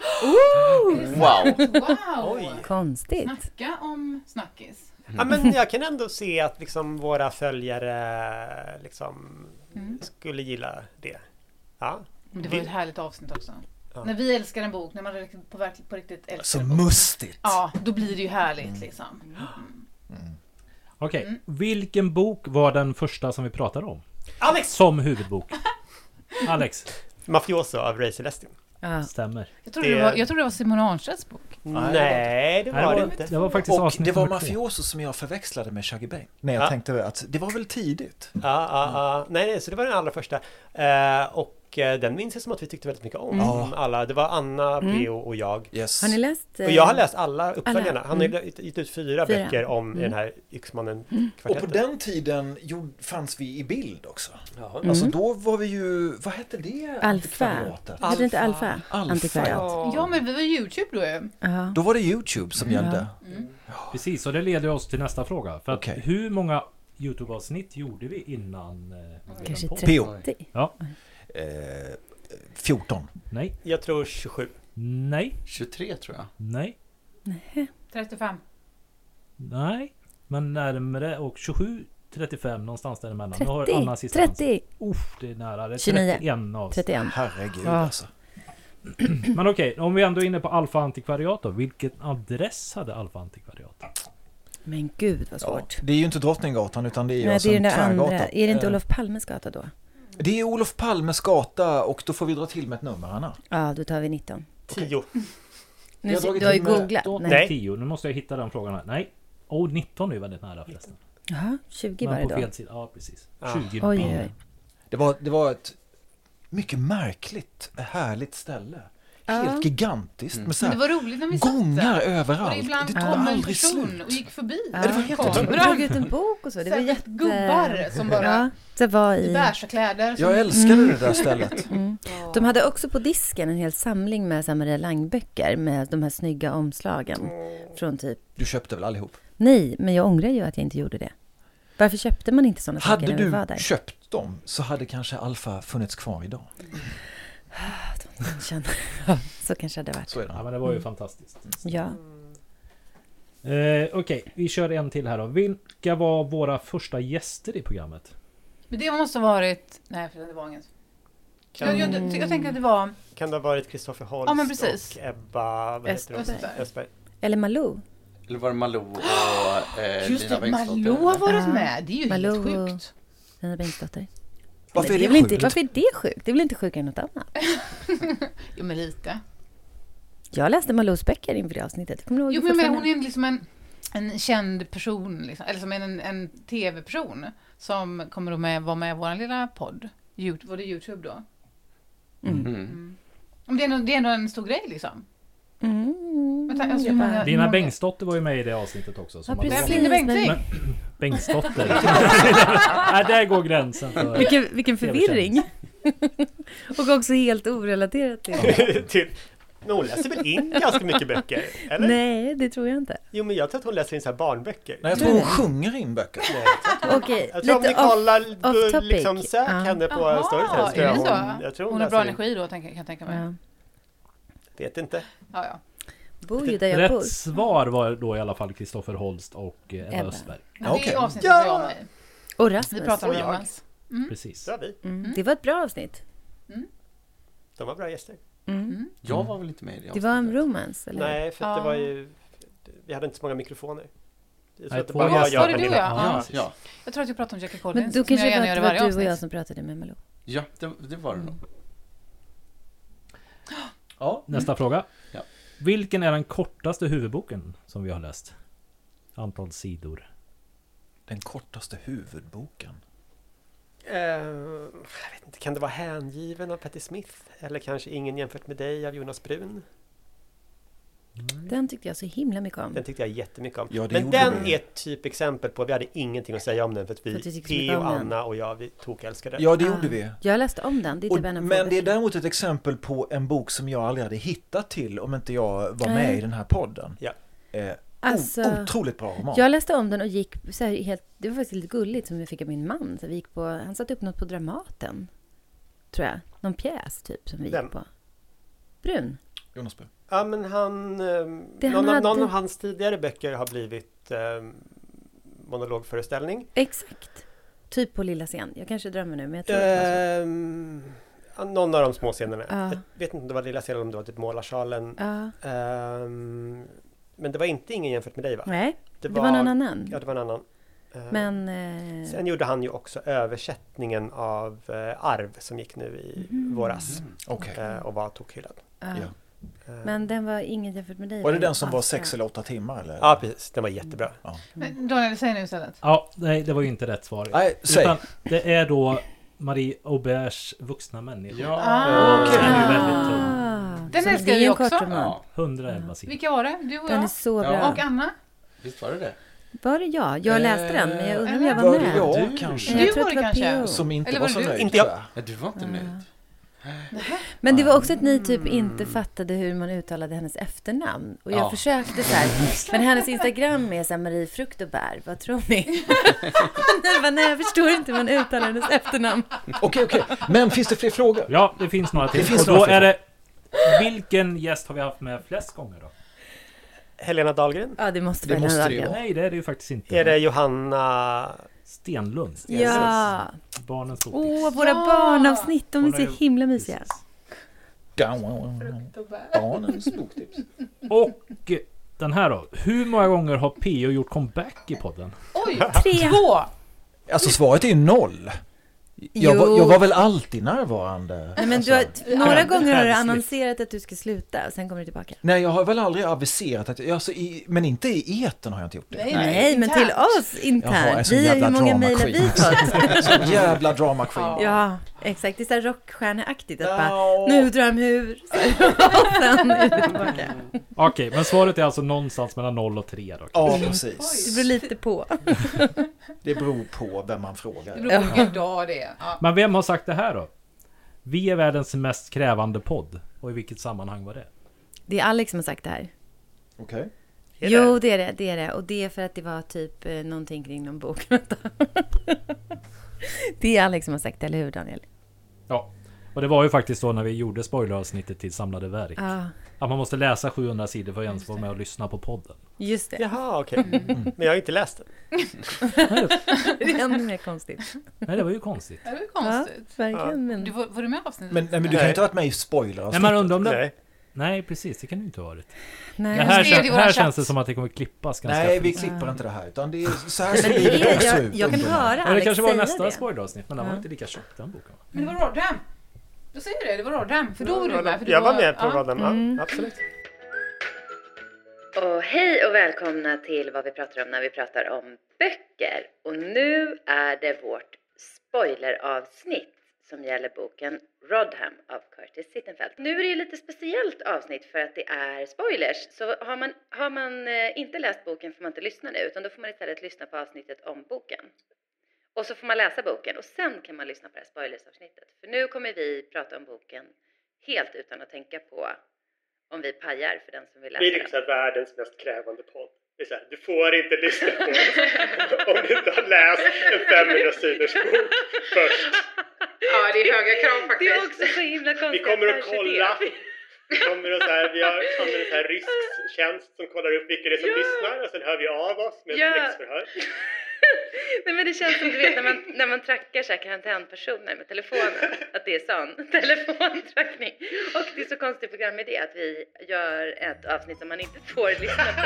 Wow! Wow! Konstigt. Snacka om snackis. Ja, men jag kan ändå se att liksom våra följare liksom skulle gilla det. Ja. Det var ett härligt avsnitt också. Ja. När vi älskar en bok, när man på riktigt älskar Så en bok. mustigt. Ja, då blir det ju härligt liksom. Okej, vilken bok var den första som vi pratade om? Alex! Som huvudbok. Alex. Mafioso av Ray Celestin. Ja. Stämmer. Jag tror det var Simon Arnstedts bok. Nej, det var det inte. Det var faktiskt Och avsnitt det var nummer 2. Mafioso som jag förväxlade med Shaggy Bane. Nej, jag tänkte att det var väl tidigt. Nej, så det var den allra första. Och den minns jag som att vi tyckte väldigt mycket om. Alla. Det var Anna, P.O. och jag. Yes. Har ni läst? Och jag har läst alla uppföljarna. alla? Han har gett ut 4 böcker om den här Yxmannen-kvartetten. Och på den tiden fanns vi i bild också. Ja. Alltså då var vi ju, vad hette det? Alfa. Antikvariatet? Heter det inte Alfa? Antikvariat. Ja, men vi var YouTube då ju. Ja. Då var det YouTube som gällde. Precis, och det leder oss till nästa fråga. För att Okej. hur många YouTube-avsnitt gjorde vi innan? Kanske på? 30. Ja. 14. Nej. Jag tror 27. Nej. 23 tror jag. Nej. 35. Nej. Men närmare och 27, 35 någonstans däremellan. 30. Nu har Anna sista 30. det är nära. Det är 29. 31 av. 31. Herregud Ja. alltså. Men okej, om vi ändå är inne på Alfa Antikvariat då. Vilken adress hade Alfa Antikvariat? Men gud vad Ja, svårt. det är ju inte Drottninggatan utan det är ju Nej, alltså det är en den där tvärgata. andra. Är det inte Olof Palmes gata då? Det är Olof Palmes gata och då får vi dra till med ett nummer, Anna. Ja, då tar vi 19. 10. Nu, Jag har dragit du har ju till med- googlat. Då Nej. 10. Nu måste jag hitta den frågan här. Nej. 19 är ju väldigt nära förresten. Jaha, 20 var Men det på då. fel sida. Ja, precis. Ja. 20. Oj, oj, oj. Det var ett mycket märkligt, härligt ställe. Helt Ja. gigantiskt med så Men det här var roligt när vi satt gångar där. Och överallt. det ibland Det kom tog en aldrig person slut. och gick förbi. Ja. det var jättetungt. Du drog ut en bok och så. Det var Särskilt jätte... gubbar som bara Ja, det var i i... beiga kläder. Jag älskade det där stället. De hade också på disken en hel samling med så här Maria Lang-böcker med de här snygga omslagen. Från typ... Du köpte väl allihop? Nej, men jag ångrar ju att jag inte gjorde det. Varför köpte man inte sådana saker Hade när vi var där? du köpt dem så hade kanske Alfa funnits kvar idag. Ja, så kanske det varit. Så är det. Ja, men det var ju fantastiskt. Ja. Okej, vi kör en till här då. Vilka var våra första gäster i programmet? Men det måste ha varit... Nej, för det var inget. Jag tänker att det var... Kan det ha varit Kristoffer Holst Ja, men precis. och Ebba Östberg. Eller Malou. Eller var det Malou och Just Lina det, Bengtsdotter? Malou har varit Ja. med. Det är ju Malou helt och- sjukt. Lina Bengtsdotter. Varför Men är det väl sjukt? inte, varför är det sjukt? Det är väl inte sjukare än något annat? Jo, men lite. Jag läste Malous böcker inför det avsnittet. Kommer du ihåg Jo, det men fortfarande? hon är liksom en känd person. Liksom, eller som en tv-person som kommer att vara med i vår lilla podd. Var det YouTube då? Mm. Det är ändå en stor grej liksom. Vänta, alltså, Lina Bengtsdotter var ju med i det avsnittet också. Ja, Som precis. Lina Bengtsvik. Men, Bengtsdotter. Nej, där går gränsen. För... Vilken förvirring. Och också helt orelaterat till. Men hon läser väl in ganska mycket böcker? Eller? Nej, det tror jag inte. Jo, men jag tror att hon läser in så här barnböcker. Nej, jag tror hon sjunger in böcker. Okej, Jag tror om ni lite kollar, off topic. liksom sök henne på Jaha, Storytel. är det så? Jag tror Hon har bra läser in. energi då, kan jag tänka mig. Ja. Vet inte. Ja. Bor ju där jag bor. Rätt svar var då i alla fall Kristoffer Holst och Ebba Ebba. Östberg. Det Okej. är avsnittet där jag med. Och Vi Rasmus. pratar om Och jag. romans. Precis. Så vi. Det var ett bra avsnitt. De var bra gäster. Jag var väl inte med i det Det var en avsnittet. romance, eller? Nej, för att det var ju... Vi hade inte så många mikrofoner. Jag tror Nej, att det två bara gäster. jag Var det du, Pernilla. ja? Ja, Jag tror att vi pratar om Jackie Men Collins. då som kanske jag gärna gör i det var varje du och jag avsnitt. som pratade med Malou. ja det var det nog. Ja, nästa fråga. Ja. Vilken är den kortaste huvudboken som vi har läst? Antal sidor. Den kortaste huvudboken. Jag vet inte, kan det vara Hängiven av Patti Smith? Eller kanske Ingen jämfört med dig av Jonas Brun? Den tyckte jag så himla mycket om. Den tyckte jag jättemycket om. Ja, det men gjorde den du. är ett typexempel på, vi hade ingenting att säga om den för att För att du vi, tyckte så mycket P och om den. Anna och jag, vi tokälskade den. Ja, det gjorde vi. Jag läste om den. Det är Och, typ en av få men det är böcker. däremot ett exempel på en bok som jag aldrig hade hittat till om inte jag var med Nej. i den här podden. Ja. Alltså, otroligt bra roman. Jag läste om den och gick så här helt... Det var faktiskt lite gulligt som vi fick av min man. Så vi gick på, han satte upp något på Dramaten. Tror jag. Någon pjäs typ som vi gick på. Brun. Jonas Brun. Ja, men någon av hans tidigare böcker har blivit monologföreställning. Exakt. Typ på lilla scen. Jag kanske drömmer nu, men jag tror att det var så. Någon av de små scenerna. Jag vet inte om det var lilla scen eller om det var typ Målarsalen. Men det var inte ingen jämfört med dig, va? Nej, det var någon annan. Ja, det var en annan. Men, sen gjorde han ju också översättningen av Arv som gick nu i våras. Och var tokhyllad. Men den var ingen jämfört med dig. Var det den som var 6 eller 8 timmar? Eller? Ja, precis. Den var jättebra. Men Daniel, säg nu istället. Ja, nej, det var ju inte rätt svar. Nej, säg. Utan det är då Marie Auberts Vuxna människor. Ja, den är ju väldigt tung. Den älskar vi också. 111 sidor. Vilka var det? Du och den jag. Är så bra. Och Anna? Visst var det? Var det jag? Jag läste den, men jag undrar om jag var Var med. det jag kanske? Du var det kanske? Som inte Eller var så du? nöjd. Inte jag. Du var inte nöjd. Men det var också att ni typ inte fattade hur man uttalade hennes efternamn. Och jag försökte så här. Men hennes Instagram är så här, Marie Frukt och Bär. Vad tror ni? Nej, jag förstår inte hur man uttalar hennes efternamn. Okej. Men finns det fler frågor? Ja, det finns några till. finns och då några är det... Vilken gäst har vi haft med flest gånger då? Helena Dahlgren. Ja, det måste vara Helena Dahlgren. Nej, det är det ju faktiskt inte. Är det Johanna Stenlund? Ja. Barnens boktips. Våra barnavsnitt, de är så himla mysiga. Barnens boktips. Och den här då. Hur många gånger har P.O. gjort comeback i podden? Oj, 2. Alltså svaret är ju 0. Jag var väl alltid närvarande. Nej, men några gånger har du annonserat att du ska sluta och sen kommer du tillbaka. Nej, jag har väl aldrig aviserat att men inte i etern har jag inte gjort det. Nej, men till oss internt. Hur många mejl har vi fått? Så jävla drama queen. Ja, exakt. Det är så här rockstjärneaktigt att bara, nu drar de hur. Och sen är det tillbaka. Okej, men svaret är alltså någonstans mellan 0 och 3 då. Ja, precis. Det beror lite på. Det beror på vem man frågar. Det beror på vilken dag det är. Ja. Men vem har sagt det här då? Vi är världens mest krävande podd. Och i vilket sammanhang var det? Det är Alex som har sagt det här. Okej. Jo, det är det. Och det är för att det var typ någonting kring någon bok. Det är Alex som har sagt det, eller hur Daniel? Ja, och det var ju faktiskt så när vi gjorde spoileravsnittet till Samlade verk. Ja. Att man måste läsa 700 sidor för att ens vara med och lyssna på podden. Just det. Jaha, okej. Men jag har inte läst den. Det är ännu mer konstigt. Nej, det var ju konstigt. Det var ju konstigt. Ja, verkligen. Men... Var du med i avsnittet? Men du kan ju inte ha varit med i spoiler. Nej, man undrar om det... Nej, precis. Det kan det inte ha varit. Nej. Det här känns det som att det kommer klippas ganska. Nej, vi klipper inte det här. Utan det är så här ser det också ut. Jag kan höra Alex. Det kanske var säga nästa spoileravsnitt, men den var inte lika tjock, den boken. Men det var Rodham. Då säger det var Rodham. För då var du med. Jag var med på Rodham, absolut. Och hej och välkomna till vad vi pratar om när vi pratar om böcker. Och nu är det vårt spoileravsnitt som gäller boken Rodham av Curtis Sittenfeld. Nu är det ju lite speciellt avsnitt för att det är spoilers. Så har man inte läst boken får man inte lyssna nu, utan då får man istället lyssna på avsnittet om boken. Och så får man läsa boken och sen kan man lyssna på det här spoilersavsnittet. För nu kommer vi prata om boken helt utan att tänka på om vi pajar för den som vill läsa den. Vi är liksom världens mest krävande podd. Det är så här, du får inte lyssna på det om du inte har läst en 500-sidors bok först. Ja, det är höga krav faktiskt. Det är också så himla konstigt. Vi kommer att kolla. Vi använder så här rysk tjänst som kollar upp vilka det är som lyssnar och sen hör vi av oss med ett läxförhör. Nej, men det känns som du vet när man trackar så här karantänpersoner med telefonen, att det är sån telefontrackning. Och det är så konstigt programidé att vi gör ett avsnitt som man inte får lyssna på.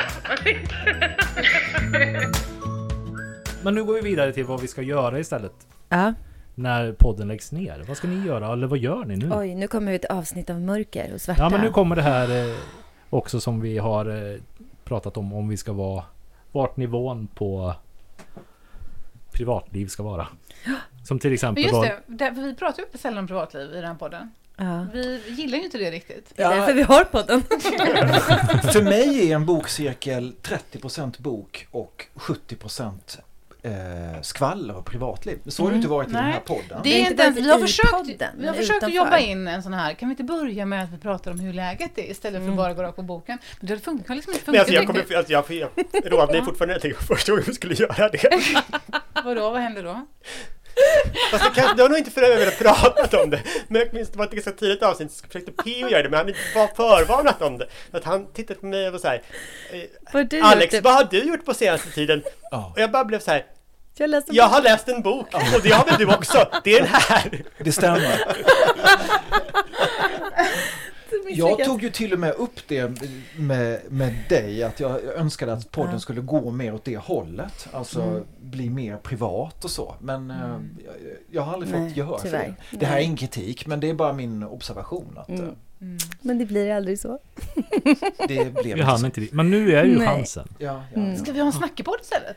Men nu går vi vidare till vad vi ska göra istället. Ja. När podden läggs ner. Vad ska ni göra? Eller vad gör ni nu? Oj, nu kommer ett avsnitt av mörker och svarta. Ja, men nu kommer det här också som vi har pratat om vi ska vara vart nivån på privatliv ska vara. Som till exempel... Just det, vi pratar ju inte sällan om privatliv i den här podden. Ja. Vi gillar ju inte det riktigt. Det är därför vi har podden. För mig är en bokcirkel 30% bok och 70% skvaller och privatliv. Så har det inte varit i den här podden. Det är inte ens, vi har försökt att jobba in en sån här. Kan vi inte börja med att vi pratar om hur läget är istället för bara gå rakt på boken? Men det funkar liksom inte. Jag råd mig fortfarande till första gången vi skulle göra det. Vad hände då? Fast det har nog inte velat prata om det. Men jag minns det var ett ganska tidigt avsnitt så försökte P.O. göra det, men han var förvarnat om det. Att han tittade på mig och var så här: Alex, vad har du gjort på senaste tiden? Och jag bara blev så här: jag har läst en bok. Och det har väl du också. Det är den här. Det stämmer. Jag tog ju till och med upp det med dig, att jag önskade att podden skulle gå mer åt det hållet, alltså bli mer privat och så, men jag har aldrig fått gehör för det. Det här är ingen kritik, men det är bara min observation att men det blir aldrig så. Det blev vi hann inte det. Men nu är ju chansen. Ska vi ha en snackepodd istället?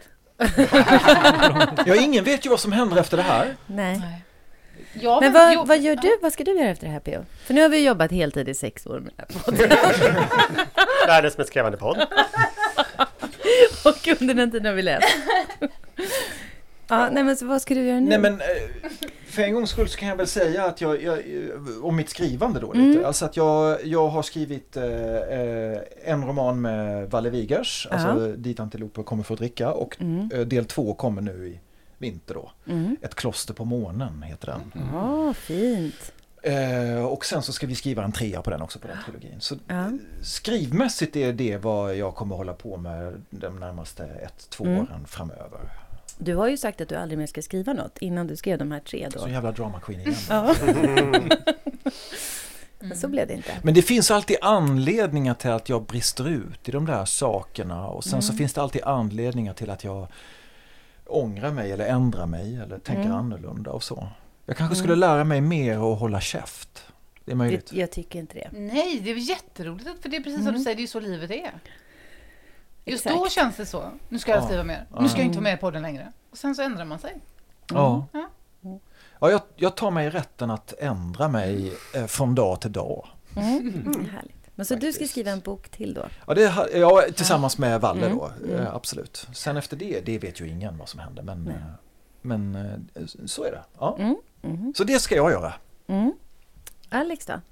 Ingen vet ju vad som händer efter det här. Nej. Men vad gör du? Vad ska du göra efter det här, P.O.? För nu har vi jobbat heltid i 6 år med den här podden. Världens mest krävande podd. Och under den tiden har vi läst. Nej, men så vad ska du göra nu? Nej, men för en gångs skull så kan jag väl säga att jag om mitt skrivande då lite. Alltså att jag har skrivit en roman med Valle Vigers, alltså Dit antiloper kommer för att dricka, och del 2 kommer nu i vinter då. Ett kloster på månen heter den. Fint. Och sen så ska vi skriva en 3 på den också, på den trilogin. Så skrivmässigt är det vad jag kommer hålla på med de närmaste 1-2 åren framöver. Du har ju sagt att du aldrig mer ska skriva något innan du skrev de här 3 då. Så jävla drama queen igen. Så blev det inte. Men det finns alltid anledningar till att jag brister ut i de där sakerna, och sen så finns det alltid anledningar till att jag ångrar mig eller ändrar mig eller tänker annorlunda och så. Jag kanske skulle lära mig mer att hålla käft. Det är möjligt. Jag tycker inte det. Nej, det är jätteroligt, för det är precis som du säger, det är ju så livet är. Just då känns det så. Nu ska jag skriva mer. Nu ska jag inte vara med i podden längre. Och sen så ändrar man sig. Ja, jag tar mig rätten att ändra mig från dag till dag. Härligt. Men så du ska skriva en bok till då? Ja, tillsammans med Valle då. Absolut. Sen efter det vet ju ingen vad som händer. Men så är det. Ja. Så det ska jag göra. Alex då?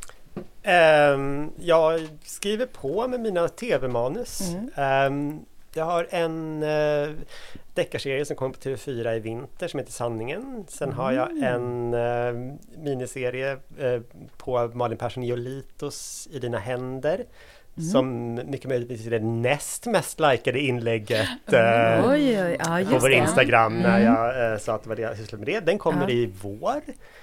Jag skriver på med mina tv-manus. Jag har en deckarserie som kommer på TV4 i vinter som heter Sanningen. Sen har jag en miniserie på Malin Persson Iolitos I dina händer. Som mycket möjligtvis är det näst mest likade inlägget på vår Instagram när jag sa att det var det jag sysslade med det. Den kommer i vår.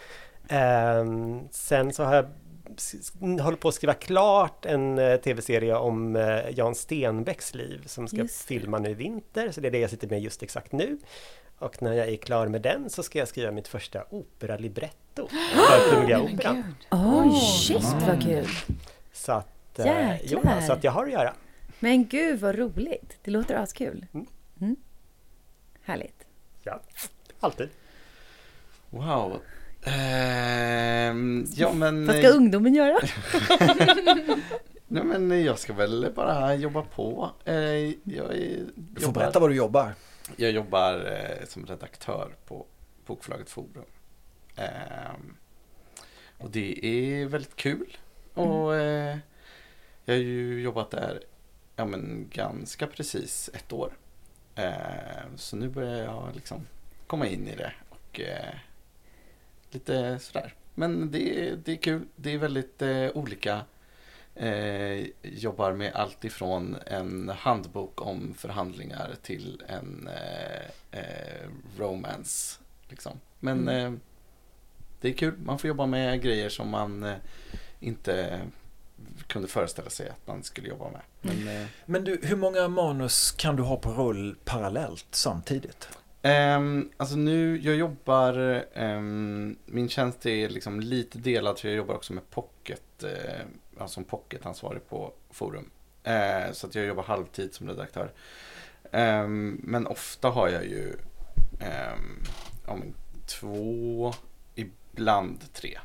Sen så har jag håller på att skriva klart en tv-serie om Jan Stenbecks liv som ska filma nu i vinter, så det är det jag sitter med just exakt nu. Och när jag är klar med den så ska jag skriva mitt första opera-libretto för Kungliga Operan. Shit, vad kul! Så att, så att jag har att göra. Men gud, vad roligt! Det låter askul. Härligt. Ja, alltid. Wow. Ja, men vad ska ungdomen göra? Nej, men jag ska väl bara jobba på. Du får berätta vad du jobbar. Jag jobbar som redaktör på bokförlaget Forum. Och det är väldigt kul. Och jag har ju jobbat där ganska precis 1 år. Så nu börjar jag liksom komma in i det och lite sådär. Men det är kul. Det är väldigt olika. Jobbar med allt ifrån en handbok om förhandlingar till en romance. Liksom. Men det är kul. Man får jobba med grejer som man inte kunde föreställa sig att man skulle jobba med. Men du, hur många manus kan du ha på rull parallellt samtidigt? Alltså nu, jag jobbar, min tjänst är liksom lite delad, för jag jobbar också med pocket, som pocketansvarig på Forum. Så att jag jobbar halvtid som redaktör. Men ofta har jag ju 2, ibland 3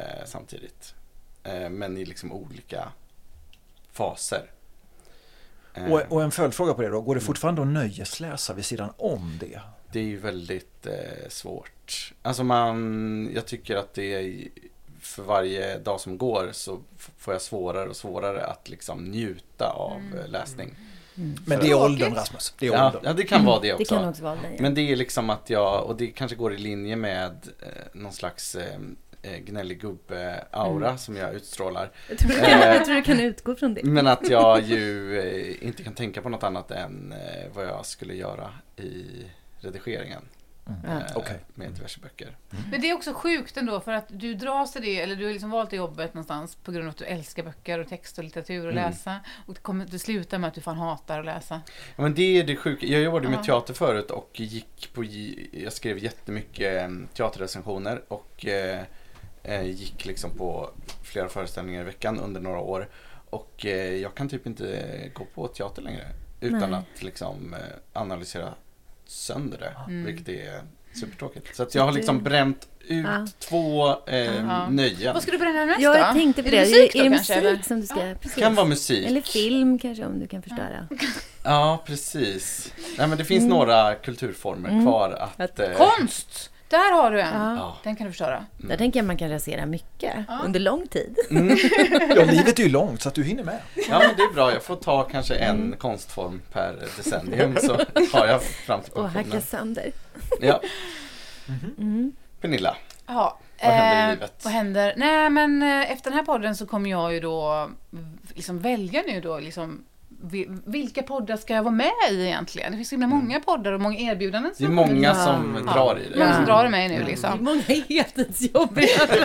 samtidigt. Men i liksom olika faser. Och en följdfråga på det då. Går det fortfarande att nöjesläsa vid sidan om det? Det är ju väldigt svårt. Alltså jag tycker att det är, för varje dag som går så får jag svårare och svårare att liksom njuta av läsning. Men det är åldern, Rasmus. Det är åldern. Ja, det kan vara det också. Det kan också vara det, ja. Men det är liksom att och det kanske går i linje med någon slags gnällig gubbe-aura som jag utstrålar. Jag tror du kan utgå från det. Men att jag ju inte kan tänka på något annat än vad jag skulle göra i redigeringen. Med diverse böcker. Men det är också sjukt ändå, för att du dras till det, eller du har liksom valt det jobbet någonstans på grund av att du älskar böcker och text och litteratur och läsa, och du slutar med att du fan hatar att läsa. Ja, men det är det sjuka. Jag jobbade med teater förut och jag skrev jättemycket teaterrecensioner och gick liksom på flera föreställningar i veckan under några år, och jag kan typ inte gå på teater längre utan att liksom analysera sönder det, vilket är supertråkigt. Så att jag har liksom bränt ut 2 nöjen. Vad ska du bränna nästa? Jag tänkte på det. Är det musik som du ska... Det kan vara musik. Eller film kanske, om du kan förstöra. Ja, precis. Nej, men det finns några kulturformer kvar att... Konst! Där har du en. Den kan du förstöra. Där tänker jag man kan rasera mycket under lång tid. Ja, livet är ju långt så att du hinner med. Ja, men det är bra. Jag får ta kanske en konstform per decennium, så har jag fram till pensionen. Och hacka sönder. Ja. Pernilla. Ja. Vad händer i livet? Vad händer? Nej, men efter den här podden så kommer jag ju då liksom välja nu då liksom vilka poddar ska jag vara med i egentligen? Det finns så många poddar och många erbjudanden. Det är många som drar i det. Många som drar i mig nu liksom. Det är många heltidsjobb.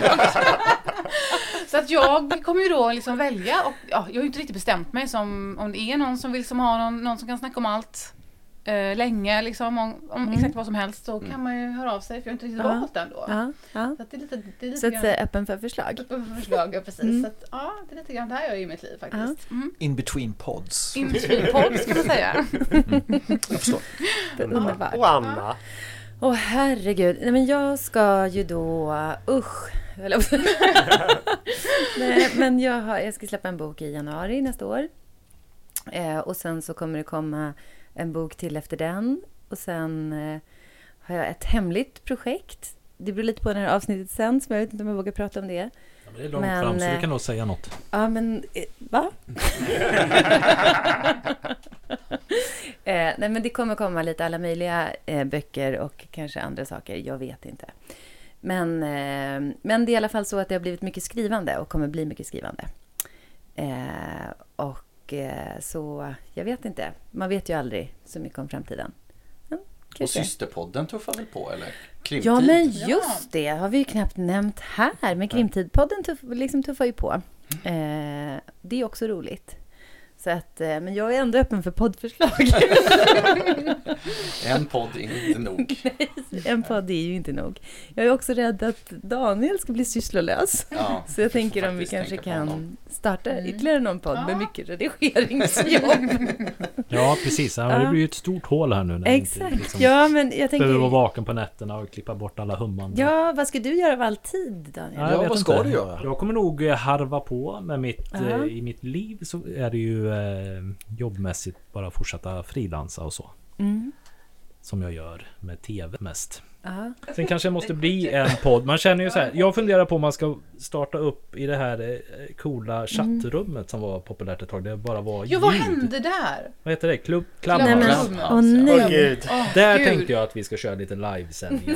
Så att jag kommer ju då liksom välja, och jag har ju inte riktigt bestämt mig om det är någon som vill ha någon som kan snacka om allt länge liksom, om exakt vad som helst, så kan man ju höra av sig, för jag har inte riktigt valt den då. Så att det är lite så att säga öppen för förslag. Öppen för förslag, ja, precis. Så att, det är lite grann det här jag är i mitt liv faktiskt. In between pods. In between pods kan man säga. Jag förstår. Underbart. Och Anna. Herregud. Nej, men jag ska ju då... Nej, men jag ska släppa en bok i januari nästa år. Och sen så kommer det komma en bok till efter den. Och sen har jag ett hemligt projekt. Det beror lite på när avsnittet sänds, men jag vet inte om jag vågar prata om det. Ja, men det är långt fram, så du kan nog säga något. Ja, men... Va? Nej, men det kommer komma lite alla möjliga böcker och kanske andra saker. Jag vet inte. Men det är i alla fall så att det har blivit mycket skrivande och kommer bli mycket skrivande. Så jag vet inte. Man vet ju aldrig så mycket om framtiden. Och systerpodden tuffar väl på, eller? Krimtid? Ja, men just det har vi ju knappt nämnt här. Men Krimtidpodden tuffar ju på. Det är också roligt. Så att, men jag är ändå öppen för poddförslag. En podd är inte nog. Nej, en podd är ju inte nog. Jag är också rädd att Daniel ska bli sysslolös. Ja, så jag tänker om vi kanske kan starta ytterligare någon podd med mycket redigeringsjobb. Ja, precis. Ja, det blir ju ett stort hål här nu. När exakt. Inte, liksom, ja, men jag tänker... behöver vara vaken på nätterna och klippa bort alla humman. Ja, vad ska du göra av all tid, Daniel? Ja, vad ska du göra? Jag kommer nog harva på med i mitt liv, så är det ju jobbmässigt bara fortsätta frilansa och så. Som jag gör med tv mest. Sen kanske det måste bli en podd. Man känner ju så här, jag funderar på om man ska starta upp i det här coola chattrummet som var populärt ett tag. Det bara var ljud. Vad hände där? Vad heter det? Clubhouse. Där tänkte jag att vi ska köra lite livesändning.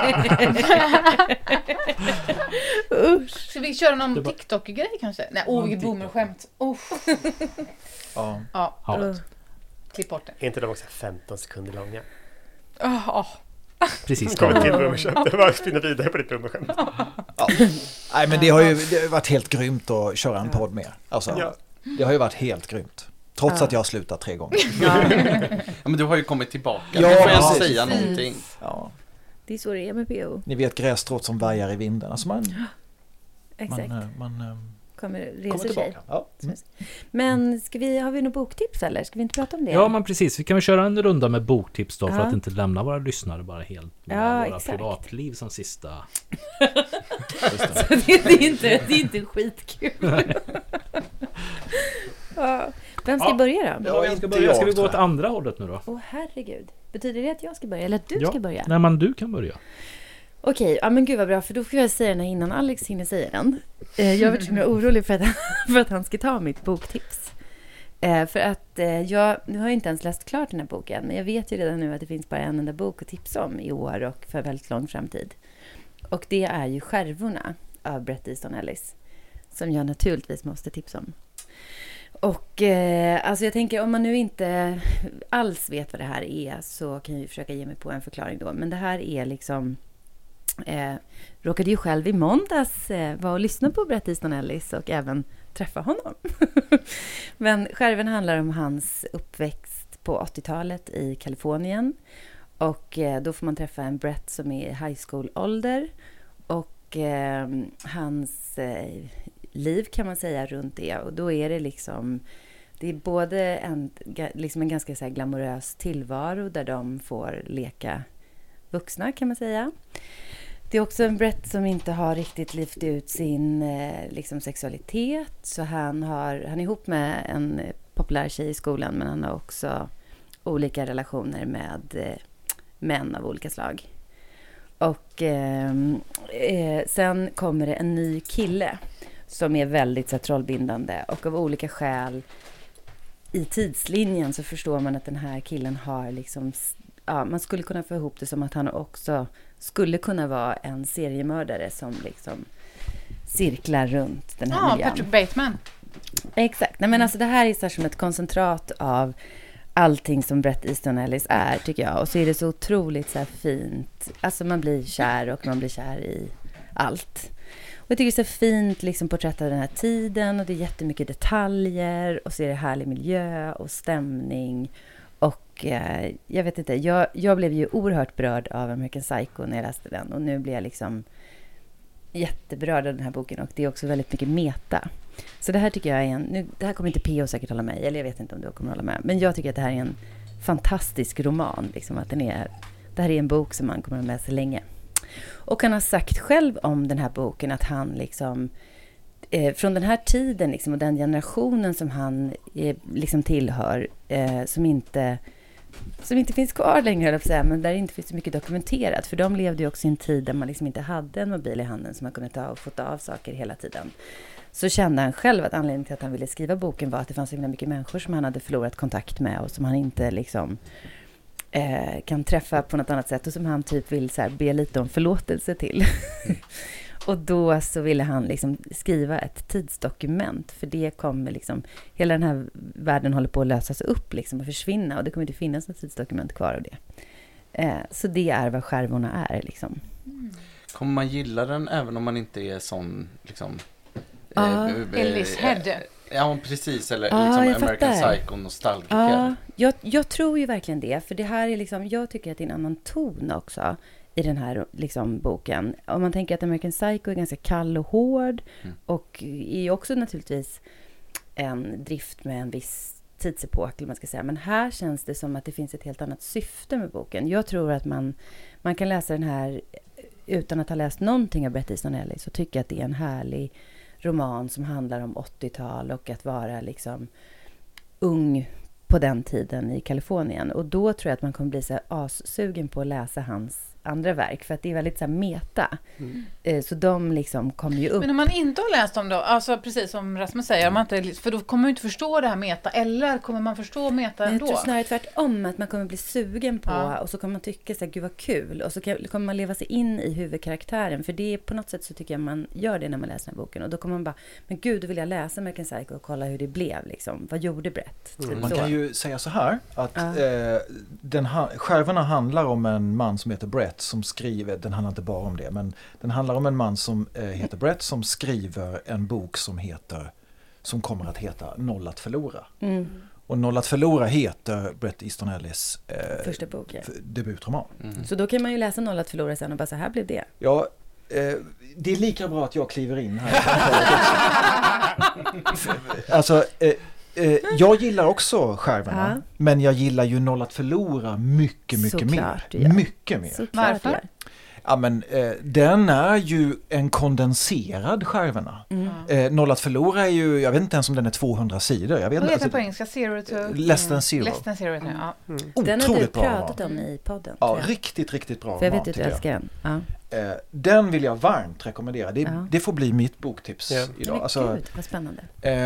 Ska vi köra någon TikTok-grej kanske? Nej, vilket boomerskämt. Ja. Klipp bort det. Är inte de också 15 sekunder långa? Precis. Kommer till boomerskämt. Det var spinna vidare på ditt boomerskämt. Nej, men det har varit helt grymt att köra en podd med. Alltså, det har ju varit helt grymt. Trots att jag har slutat 3 gånger. Ja, men du har ju kommit tillbaka. Ja, får jag säga någonting. Ja. Det är så det är med PO. Ni vet grässtråt som vajar i vinden. Alltså exakt. Man kommer tillbaka. Ja. Men har vi något boktips eller? Ska vi inte prata om det? Ja, men precis. Vi kan väl köra en runda med boktips då, för att inte lämna våra lyssnare bara helt med våra privatliv som sista. Så det är inte skitkul. Vem ska börja då? Ska vi gå åt andra hållet nu då? Herregud. Betyder det att jag ska börja eller att du ska börja? Nej, men du kan börja. Okej, ja men gud vad bra, för då får jag säga den här innan Alex hinner säga den. Jag var så orolig för att han ska ta mitt boktips. För att nu har jag inte ens läst klart den här boken, men jag vet ju redan nu att det finns bara en enda bok att tipsa om i år och för väldigt lång framtid. Och det är ju Skärvorna av Bret Easton Ellis, som jag naturligtvis måste tipsa om. Och alltså jag tänker, om man nu inte alls vet vad det här är, så kan jag ju försöka ge mig på en förklaring då. Men det här är liksom... råkade ju själv i måndags vara och lyssna på Bret Easton Ellis och även träffa honom. Men Skärven handlar om hans uppväxt på 80-talet i Kalifornien. Och då får man träffa en Bret som är i high school-ålder. Och hans liv kan man säga runt det. Och då är det liksom... Det är både en ganska så här glamorös tillvaro där de får leka vuxna, kan man säga. Det är också en Bret som inte har riktigt lyft ut sin liksom sexualitet. Så han är ihop med en populär tjej i skolan, men han har också olika relationer med män av olika slag. Och sen kommer det en ny kille som är väldigt så här, trollbindande. Och av olika skäl i tidslinjen så förstår man att den här killen har liksom... Ja, man skulle kunna få ihop det som att han också skulle kunna vara en seriemördare som liksom cirklar runt den här miljön. Patrick Bateman. Exakt. Nej, men alltså det här är så här som ett koncentrat av allting som Bret Easton Ellis är, tycker jag. Och så är det så otroligt så här fint. Alltså man blir kär och man blir kär i allt. Och jag tycker det är så fint liksom porträtt av den här tiden, och det är jättemycket detaljer, och så är det härlig miljö och stämning. Och jag vet inte, jag blev ju oerhört berörd av American Psycho när jag läste den. Och nu blir jag liksom jätteberörd av den här boken. Och det är också väldigt mycket meta. Så det här tycker jag är det här kommer inte P.O. säkert hålla med, eller jag vet inte om du kommer hålla med. Men jag tycker att det här är en fantastisk roman. Liksom, att det här är en bok som man kommer att läsa länge. Och han har sagt själv om den här boken att han liksom... från den här tiden liksom, och den generationen som han liksom tillhör, som inte finns kvar längre, höll jag på att säga, men där det inte finns så mycket dokumenterat, för de levde ju också i en tid där man liksom inte hade en mobil i handen som man kunde ta och fota av saker hela tiden. Så kände han själv att anledningen till att han ville skriva boken var att det fanns så mycket människor som han hade förlorat kontakt med och som han inte liksom kan träffa på något annat sätt, och som han typ vill så här, be lite om förlåtelse till. Och då så ville han liksom skriva ett tidsdokument, för det kommer liksom, hela den här världen håller på att lösas upp liksom och försvinna, och det kommer inte finnas något tidsdokument kvar av det. Så det är vad Skärvorna är liksom. Kommer man gilla den även om man inte är sån liksom Ellis Head? Ja, precis, eller liksom American Psycho nostalgiker. Jag tror ju verkligen det, för det här är liksom, jag tycker att det är en annan ton också i den här liksom, boken. Om man tänker att American Psycho är ganska kall och hård, och är också naturligtvis en drift med en viss tidsepok, eller man ska säga. Men här känns det som att det finns ett helt annat syfte med boken. Jag tror att man kan läsa den här utan att ha läst någonting av Bret Easton Ellis, så tycker jag att det är en härlig roman som handlar om 80-tal och att vara liksom ung på den tiden i Kalifornien. Och då tror jag att man kommer bli så här assugen på att läsa hans andra verk, för att det är väldigt så här meta. Så de liksom kommer ju upp. Men om man inte har läst dem då, alltså precis som Rasmus säger, man inte, för då kommer man inte förstå det här meta, eller kommer man förstå meta ändå? Jag tror snarare tvärtom, att man kommer bli sugen på, och så kommer man tycka så här, gud vad kul, och så kommer man leva sig in i huvudkaraktären, för det är på något sätt, så tycker jag man gör det när man läser den här boken, och då kommer man bara, men gud, då vill jag läsa American Psycho och kolla hur det blev liksom. Vad gjorde Bret? Man kan ju säga så här att Skärvorna handlar om en man som heter Bret, som skriver, den handlar inte bara om det, men den handlar om en man som heter Bret, som skriver en bok som kommer att heta Noll att förlora. Och Noll att förlora heter Bret Easton Ellis första bok, debutroman. Så då kan man ju läsa Noll att förlora sen och bara, så här blev det. Ja, det är lika bra att jag kliver in här. Alltså, jag gillar också Skärvorna, men jag gillar ju Noll att förlora mycket mer. Mycket mer. Varför? Ja, men den är ju en kondenserad Skärvorna. Noll att förlora är ju, jag vet inte ens om den är 200 sidor. Jag vet Vad inte. heter den på engelska? Zero to... Less than zero. Less than zero, ja. Den har du bra pratat om i podden. Ja, riktigt bra. För jag vet att du älskar den. Ja. Den vill jag varmt rekommendera. Det får bli mitt boktips idag. Men alltså, gud, vad spännande.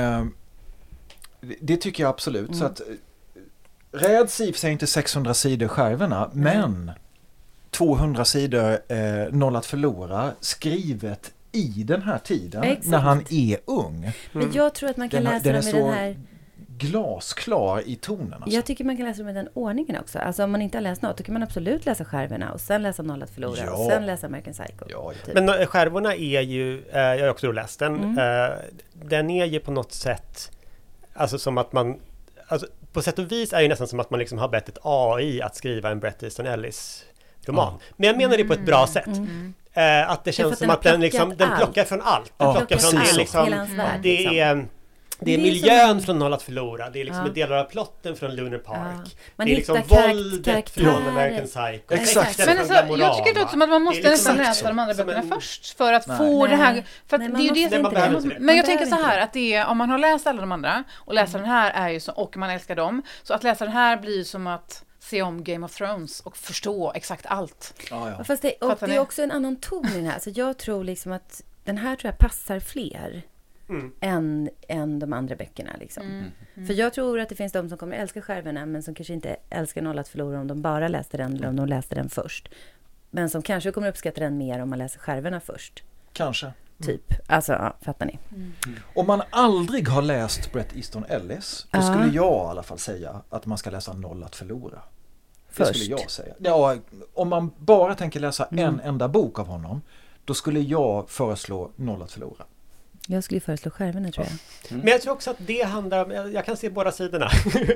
Det tycker jag absolut. Så att, räds i sig inte 600 sidor Skärvorna, men 200 sidor Noll att förlora, skrivet i den här tiden när han är ung. Men jag tror att man kan läsa dem i den här... glasklar i tonen. Alltså. Jag tycker man kan läsa dem i den ordningen också. Alltså om man inte har läst något, då kan man absolut läsa Skärvorna och sen läsa Noll att förlora och sen läsa American Psycho. Ja. Typ. Men Skärvorna är ju, jag har också läst den, den är ju på något sätt, alltså som att man, alltså på sätt och vis är det nästan som att man liksom har bett ett AI att skriva en Bret Easton Ellis roman. Men jag menar det på ett bra sätt. Att det känns som att den plockar från allt. Den plockar från det liksom, hela hans värld, det är miljön från Noll att förlora. Det är liksom delar av plotten från Lunar Park. Det är liksom våldet från American Psycho. Exakt. Men alltså, jag tycker det också som att man måste nästan läsa de andra böckerna först för att få det här. För att det är ju det. Men jag tänker så här att det är, om man har läst alla de andra och läsa den här är ju så, och man älskar dem, så att läsa den här blir som att se om Game of Thrones och förstå exakt allt. Fast det är också en annan ton i den här. Så jag tror liksom att den här tror jag passar fler än de andra böckerna. Liksom. För jag tror att det finns de som kommer älska Skärvorna men som kanske inte älskar Noll att förlora om de bara läste den eller om de läste den först. Men som kanske kommer uppskatta den mer om man läser Skärvorna först. Kanske. Typ. Alltså, fattar ni? Om man aldrig har läst Bret Easton Ellis, då skulle jag i alla fall säga att man ska läsa Noll att förlora. Det skulle jag säga. Ja, om man bara tänker läsa en enda bok av honom, då skulle jag föreslå Noll att förlora. Jag skulle föreslå Skärvorna, tror jag. Men jag tror också att det handlar om, jag kan se båda sidorna.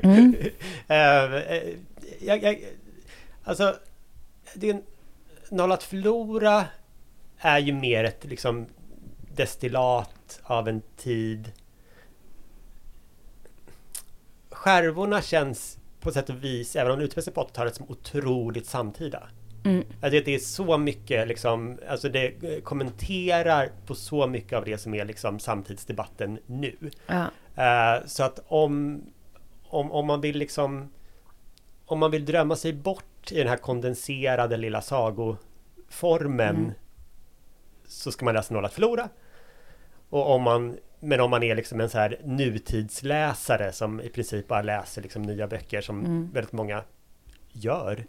Alltså, Noll att förlora är ju mer ett liksom destillat av en tid. Skärvorna känns på sätt och vis, även om det utspelar sig på 80-talet, som otroligt samtida. Alltså det är så mycket liksom, alltså det kommenterar på så mycket av det som är liksom samtidsdebatten nu. Så att om man vill liksom, om man vill drömma sig bort i den här kondenserade lilla sagoformen, så ska man läsa Noll att förlora. Och om man är liksom en så här nutidsläsare som i princip bara läser liksom nya böcker som väldigt många gör,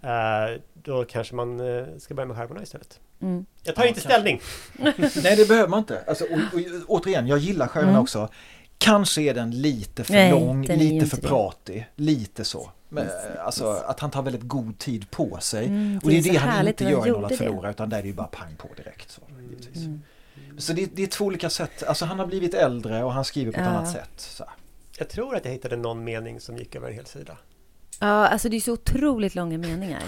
då kanske man ska börja med Skärvorna istället. Jag tar inte ställning. Nej, det behöver man inte. Alltså, och återigen, jag gillar Skärvorna också. Kanske är den lite för lång, lite för pratig, lite så. Men, alltså, att han tar väldigt god tid på sig. Och det är det han inte gör i Noll att förlora, utan där är det ju bara pang på direkt. Så, så det är två olika sätt. Alltså han har blivit äldre och han skriver på ett annat sätt. Så. Jag tror att jag hittade någon mening som gick över en hel sida. Ja, alltså det är så otroligt långa meningar.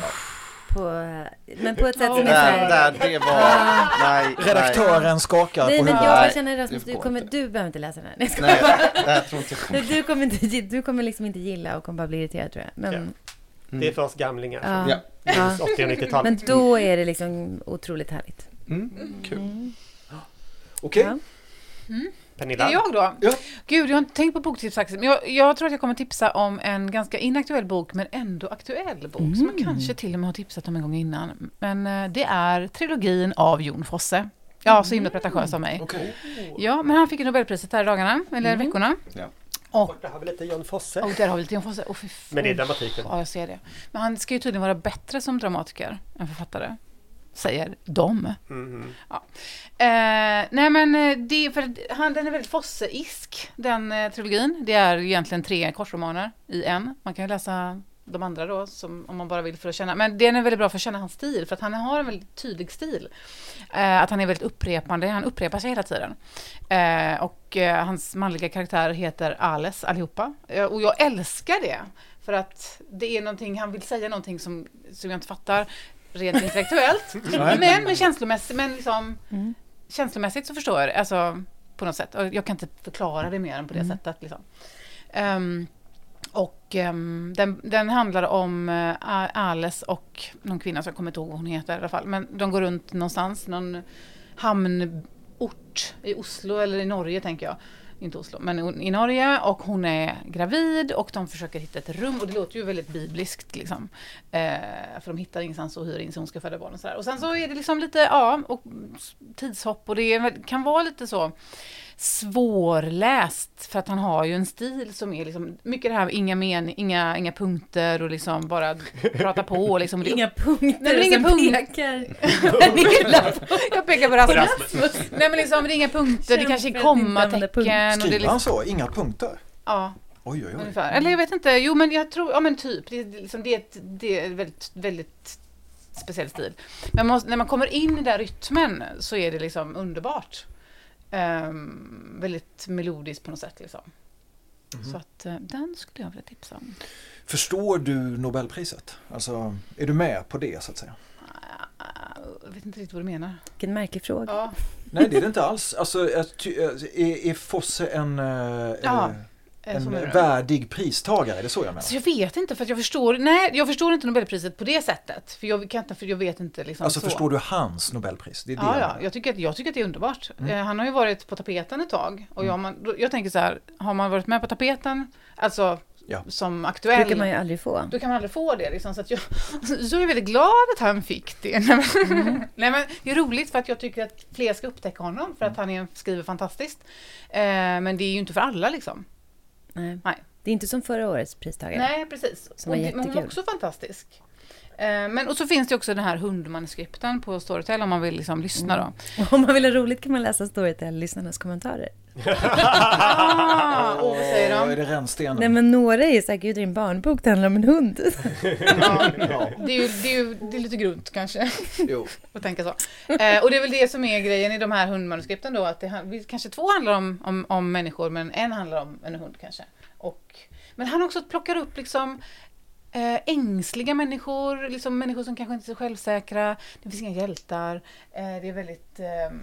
Men på ett sätt som är så här... Det var... Nej, redaktören skakar på huvudet. Jag känner Rasmus, du behöver inte läsa den här. Nej, jag tror inte. Du kommer liksom inte gilla och kommer bara bli irriterad, tror jag. Men... Det är för oss gamlingar. 80- och 90-talet. Men då är det liksom otroligt härligt. Kul. Okej. Pernilla? Är det jag då? Ja. Gud, jag har inte tänkt på boktips faktiskt. Men jag tror att jag kommer tipsa om en ganska inaktuell bok, men ändå aktuell bok. Som jag kanske till och med har tipsat om en gång innan. Men det är trilogin av Jon Fosse. Ja, så himla pretentiös av mig. Okay. Ja, men han fick ju Nobelpriset här i dagarna, eller veckorna. Ja. Och där har vi lite Jon Fosse. Och där har vi lite Jon Fosse. Men det är dramatiken. Ja, jag ser det. Men han ska ju tydligen vara bättre som dramatiker än författare. Säger de. Ja. Nej, men det är för den är väldigt Fosse-isk, den trilogin. Det är egentligen 3 korsromaner i en. Man kan ju läsa de andra då, som, om man bara vill för att känna. Men den är väldigt bra för att känna hans stil, för att han har en väldigt tydlig stil. Att han är väldigt upprepande, han upprepar sig hela tiden. Och hans manliga karaktär heter Ales allihopa. Och jag älskar det, för att det är någonting, han vill säga någonting som jag inte fattar rent intellektuellt, men känslomässigt, men liksom känslomässigt så förstår jag det, alltså på något sätt. Och jag kan inte förklara det mer än på det sättet liksom. Och den handlar om Alice och någon kvinna som jag kommer inte ihåg vad hon heter i alla fall. Men de går runt någonstans, någon hamnort i Oslo eller i Norge tänker jag. Inte Oslo, men i Norge, och hon är gravid och de försöker hitta ett rum, och det låter ju väldigt bibliskt liksom. För de hittar ingenstans och hyr in så hon ska föda barn och sådär. Och sen så är det liksom lite, och tidshopp, och det kan vara lite så svårläst, för att han har ju en stil som är liksom mycket det här, inga punkter och liksom bara prata på liksom. Inga punkter. Nej, men inga punkter. Jag pekar på Rasmus. Nej, men liksom det är inga punkter, det kanske är kommatecken. Skriver han så? Inga punkter? Ja. Oj. Ungefär. Eller jag vet inte. Jo, men jag tror, men typ. Det är väldigt, väldigt speciell stil. Men när man kommer in i den rytmen så är det liksom underbart. Väldigt melodiskt på något sätt liksom. Så att den skulle jag vilja tipsa om. Förstår du Nobelpriset? Alltså, är du med på det så att säga? Jag vet inte riktigt vad du menar. Vilken märklig fråga. Ja. Nej, det är det inte alls. Alltså, är Fosse en värdig pristagare? Är det så jag menar? Så jag vet inte, för att jag förstår inte Nobelpriset på det sättet. För jag vet inte liksom. Alltså så. Förstår du hans Nobelpris? Det är det jag tycker att det är underbart. Han har ju varit på tapeten ett tag. Och jag tänker så här, har man varit med på tapeten, alltså som aktuell. Det kan man ju aldrig få. Då kan man aldrig få det. Liksom, så att så är jag väldigt glad att han fick det. Nej, men det är roligt för att jag tycker att fler ska upptäcka honom. För att han skriver fantastiskt. Men det är ju inte för alla liksom. Nej. Det är inte som förra årets pristagare. Nej, precis. Men hon är också fantastisk. Och så finns det också den här hundmanuskripten på Storytel om man vill liksom lyssna då. Om man vill ha roligt kan man läsa Storytel-lyssnarnas kommentarer. Vad säger de? Är det rännstenen? Nej, men några är så här, gud, det är en barnbok, det handlar om en hund. Det är lite grunt kanske. Jo. Att tänka så. Och det är väl det som är grejen i de här hundmanuskripten då, att kanske 2 handlar om människor, men en handlar om en hund kanske. Men han också plockar upp liksom ängsliga människor, liksom människor som kanske inte är så självsäkra. Det finns inga hjältar. Det är väldigt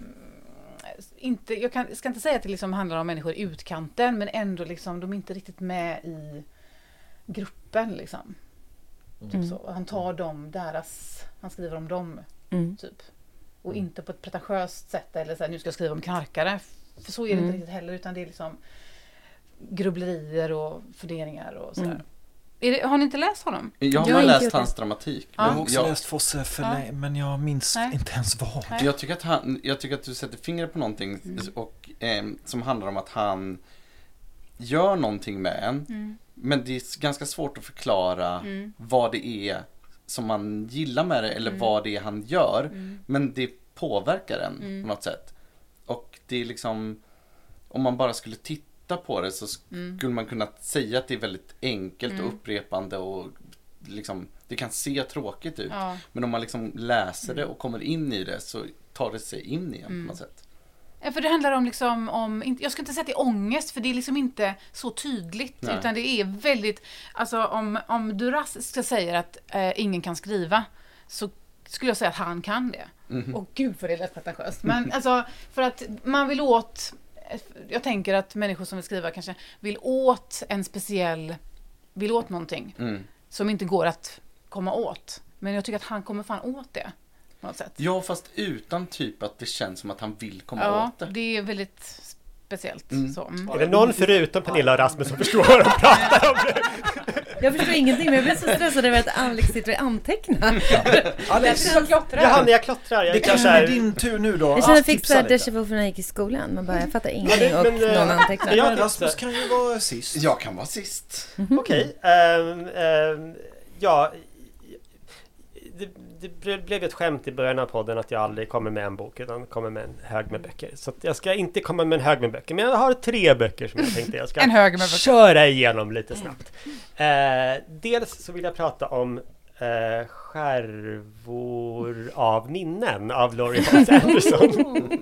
jag ska inte säga att det liksom handlar om människor i utkanten, men ändå liksom de är inte riktigt med i gruppen liksom. Typ så. Han tar han skriver om dem typ. Och inte på ett pretentiöst sätt eller så här, nu ska jag skriva om knarkare, för så är det inte riktigt heller, utan det är liksom grubblerier och funderingar och sådär. Har ni inte läst honom? Jag har läst hans dramatik. Jag har också läst Fosse men jag minns inte ens vad. Jag tycker att du sätter fingret på någonting och, som handlar om att han gör någonting med en. Men det är ganska svårt att förklara vad det är som man gillar med det eller vad det är han gör. Men det påverkar en på något sätt. Och det är liksom, om man bara skulle titta på det så skulle man kunna säga att det är väldigt enkelt och upprepande och liksom, det kan se tråkigt ut. Men om man liksom läser det och kommer in i det så tar det sig in igen på något sätt. Ja, för det handlar om liksom, jag ska inte säga att det är ångest, för det är liksom inte så tydligt. Nej. Utan det är väldigt, alltså om Duras ska säga att ingen kan skriva, så skulle jag säga att han kan det. Och gud, för det är lätt pretentiöst. Men alltså, för att man vill jag tänker att människor som vill skriva kanske vill åt någonting som inte går att komma åt. Men jag tycker att han kommer fan åt det på något sätt. Ja, fast utan typ att det känns som att han vill komma åt det. Ja, det är väldigt speciellt. Så. Är det någon förutom Pernilla och Rasmus som förstår vad de pratar om nu? Jag förstår ingenting, men jag blir så stressad över att Alex sitter och antecknar. Alex, jag klottrar. Det kanske är din tur nu då. Jag känner att jag fick så här déjà vu när jag gick i skolan. Man bara, jag fattar ingenting och någon antecknar. Ja, Rasmus kan ju vara sist. Jag kan vara sist. Okej. Ja, det blev ett skämt i början av podden att jag aldrig kommer med en bok utan kommer med en hög med böcker. Så jag ska inte komma med en hög med böcker, men jag har 3 böcker som jag tänkte jag ska köra igenom lite snabbt. Dels så vill jag prata om Skärvor av minnen av Laurie Halse Anderson.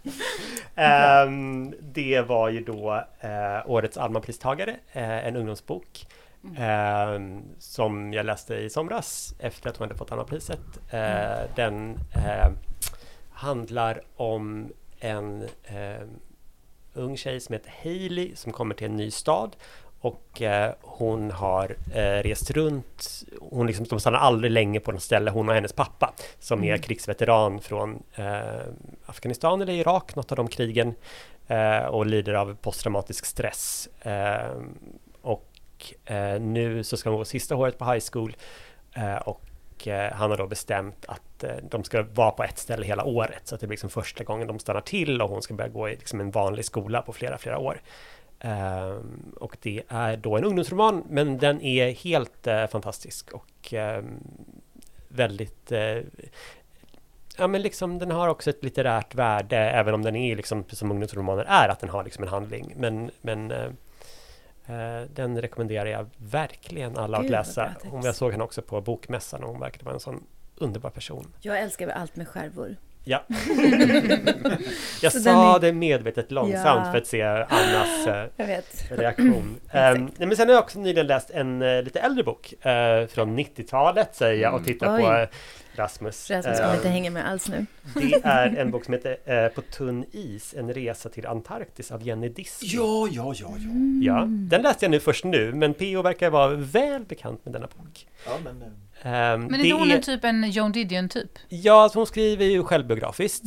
Det var ju då årets Alma-pristagare, en ungdomsbok. Som jag läste i somras efter att hon hade fått Alma-priset. Den handlar om en ung tjej som heter Hailey som kommer till en ny stad Och hon har rest runt. De stannar aldrig länge på något ställe. Hon och hennes pappa som är krigsveteran från Afghanistan eller Irak, något av de krigen. Och lider av posttraumatisk stress. Och nu så ska hon gå sista året på high school. Och han har då bestämt att de ska vara på ett ställe hela året. Så att det blir liksom första gången de stannar till och hon ska börja gå i liksom en vanlig skola på flera år. Och det är då en ungdomsroman, men den är helt fantastisk och väldigt ja, men liksom den har också ett litterärt värde, även om den är liksom som ungdomsromaner är, att den har liksom en handling, men den rekommenderar jag verkligen alla att läsa. Jag såg henne också på bokmässan och hon verkade vara en sån underbar person. Jag älskar allt med skärvor. Ja. Jag sa det medvetet långsamt för att se Annas reaktion. Men sen har jag också nyligen läst en lite äldre bok från 90-talet, säger jag, och tittar på Rasmus. Rasmus kommer inte hänga med alls nu. Det är en bok som heter På tunn is, en resa till Antarktis av Jenny Disney. Ja, den läste jag först nu, men P.O. verkar vara väl bekant med denna bok. Ja, men är hon en typ en Joan Didion typ? Ja, hon skriver ju självbiografiskt.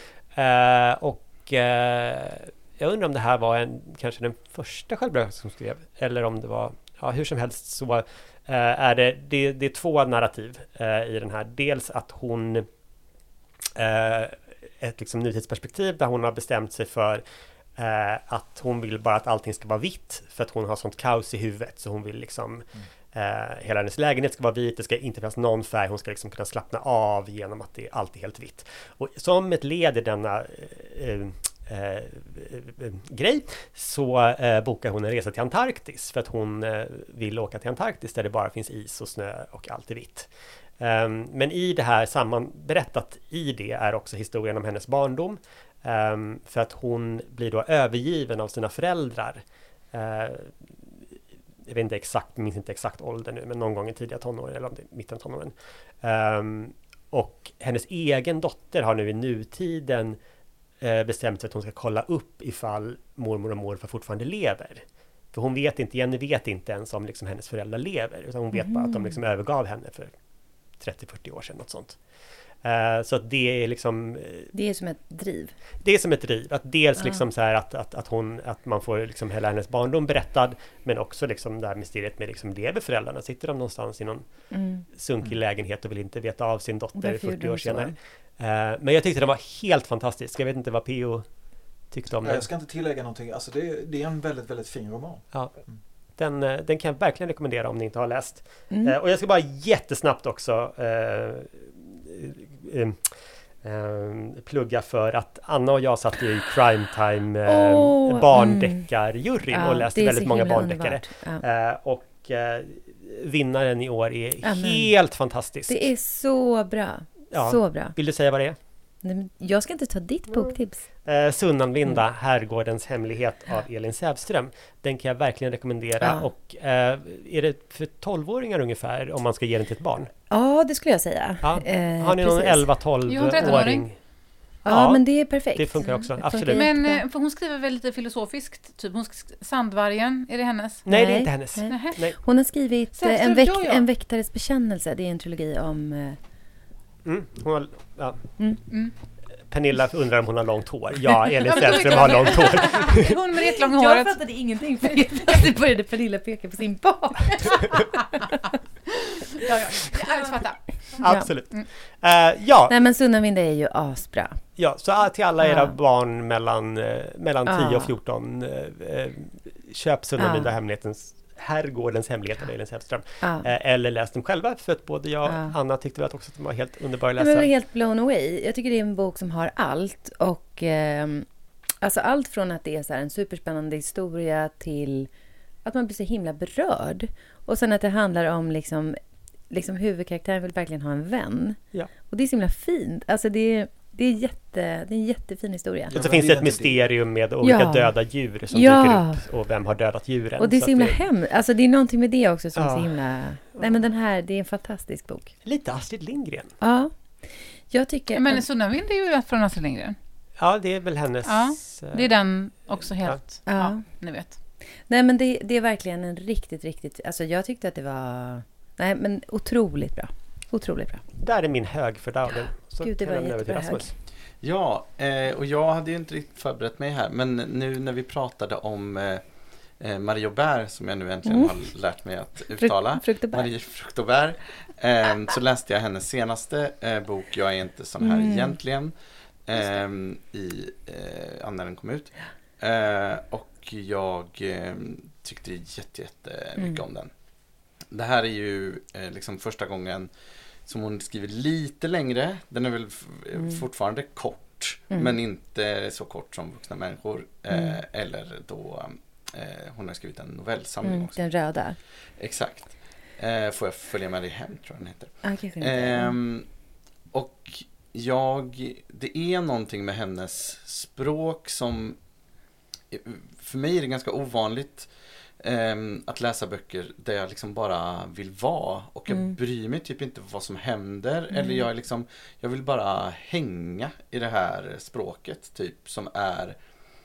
Jag undrar om det här var kanske den första självbiografin som skrev, eller om det var, hur som helst så är det är två narrativ i den här. Dels att hon ett liksom nutidsperspektiv där hon har bestämt sig för att hon vill bara att allting ska vara vitt, för att hon har sånt kaos i huvudet, så hon vill liksom hela hennes lägenhet ska vara vit, det ska inte finnas någon färg, hon ska liksom kunna slappna av genom att det alltid är helt vitt. Och som ett led i denna grej så bokar hon en resa till Antarktis, för att hon vill åka till Antarktis där det bara finns is och snö och allt är vitt. Men i det här sammanberättat i det är också historien om hennes barndom, för att hon blir då övergiven av sina föräldrar. Jag vet inte exakt, minns inte exakt ålder nu, men någon gång i tidiga tonåren eller om det är mitten av tonåren. Och hennes egen dotter har nu i nutiden bestämt sig att hon ska kolla upp ifall mormor och morfar fortfarande lever. För hon vet inte, Jenny vet inte ens om liksom hennes föräldrar lever, utan hon vet bara att de liksom övergav henne för 30-40 år sedan, något sånt. Så att det är liksom... Det är som ett driv. Det är som ett driv. Att dels liksom så här att man får liksom hela hennes barndom berättad, men också liksom det här mysteriet med liksom lever föräldrarna. Sitter de någonstans i någon sunkig lägenhet och vill inte veta av sin dotter 40 år senare. Men jag tyckte den var helt fantastisk. Jag vet inte vad P.O. tyckte om den. Jag ska inte tillägga någonting. Alltså det är en väldigt, väldigt fin roman. Ja. Den kan jag verkligen rekommendera om ni inte har läst. Och jag ska bara jättesnabbt också plugga för att Anna och jag satt i Crime Time barndeckarjuryn och läste väldigt många barndeckare. Och vinnaren i år är helt fantastisk. Det är så bra. Ja. Så bra. Vill du säga vad det är? Nej, jag ska inte ta ditt boktips. Sunnanvinda, Herrgårdens hemlighet av Elin Sävström. Den kan jag verkligen rekommendera. Och är det för 12-åringar ungefär om man ska ge den till ett barn? Ja, det skulle jag säga. Ja. Har ni någon 11-12-åring? Ja, men det är perfekt. Det funkar också, absolut. Men för hon skriver väl lite filosofiskt, typ Sandvargen, är det hennes? Nej, det är inte hennes. Nej. Hon har skrivit en väktares bekännelse. Det är en trilogi om... Pernilla undrar om hon har långt hår. Ja, Elin Sävström har långt hår. Hon med det långa håret. Jag fattade ingenting för det började Pernilla peka på sin barn. Jag fattar. Absolut. Nej, men Sunnanvinda är ju asbra. Ja, så till alla era barn mellan 10 och 14 köp Sunnanvinda Herrgårdens hemlighet av Elin Sävström. Eller läs dem själva, för att både jag och Anna tyckte väl också att de var helt underbara att läsa. Jag var helt blown away. Jag tycker det är en bok som har allt. Och alltså allt från att det är så här en superspännande historia till att man blir så himla berörd. Och sen att det handlar om liksom huvudkaraktären vill verkligen ha en vän. Ja. Och det är så himla fint. Alltså det är en jättefin historia. Och så finns det ett mysterium med olika döda djur som dyker upp, och vem har dödat djuren. Och det är så himla hemskt. Alltså det är någonting med det också som är så himla... Nej, men den här, det är en fantastisk bok. Lite Astrid Lindgren. Ja. Jag tycker... Men Sunnanvind är ju från Astrid Lindgren. Ja, det är väl hennes... Ja, det är den också helt... Ja. Ni vet. Nej, men det är verkligen en riktigt... Alltså jag tyckte att det var... Nej, men otroligt bra. Otroligt bra. Där är min hög för dagen. Så Gud, det var jättebra hög. Ja, och jag hade ju inte riktigt förberett mig här. Men nu när vi pratade om Marie och bär, som jag nu äntligen har lärt mig att uttala. Marie Frukt och bär. Så läste jag hennes senaste bok, Jag är inte sån här egentligen. När den kom ut. Och jag tyckte jättemycket om den. Det här är ju liksom första gången som hon skriver lite längre. Den är väl fortfarande kort, men inte så kort som Vuxna människor. Eller då hon har skrivit en novellsamling också. Den röda. Exakt. Får jag följa med dig hem, tror jag den heter. Okay, och det är någonting med hennes språk som för mig är det ganska ovanligt att läsa böcker där jag liksom bara vill vara, och jag bryr mig typ inte vad som händer, eller jag vill bara hänga i det här språket typ, som är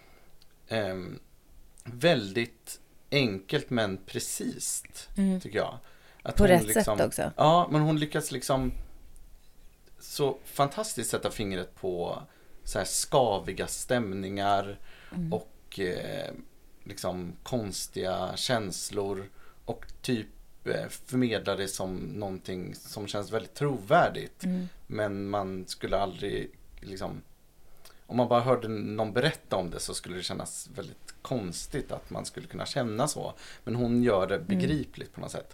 väldigt enkelt men precis, tycker jag. Att på hon rätt sätt också. Ja, men hon lyckas liksom så fantastiskt sätta fingret på så här skaviga stämningar och liksom konstiga känslor, och typ förmedla det som någonting som känns väldigt trovärdigt, men man skulle aldrig liksom, om man bara hörde någon berätta om det så skulle det kännas väldigt konstigt att man skulle kunna känna så, men hon gör det begripligt på något sätt.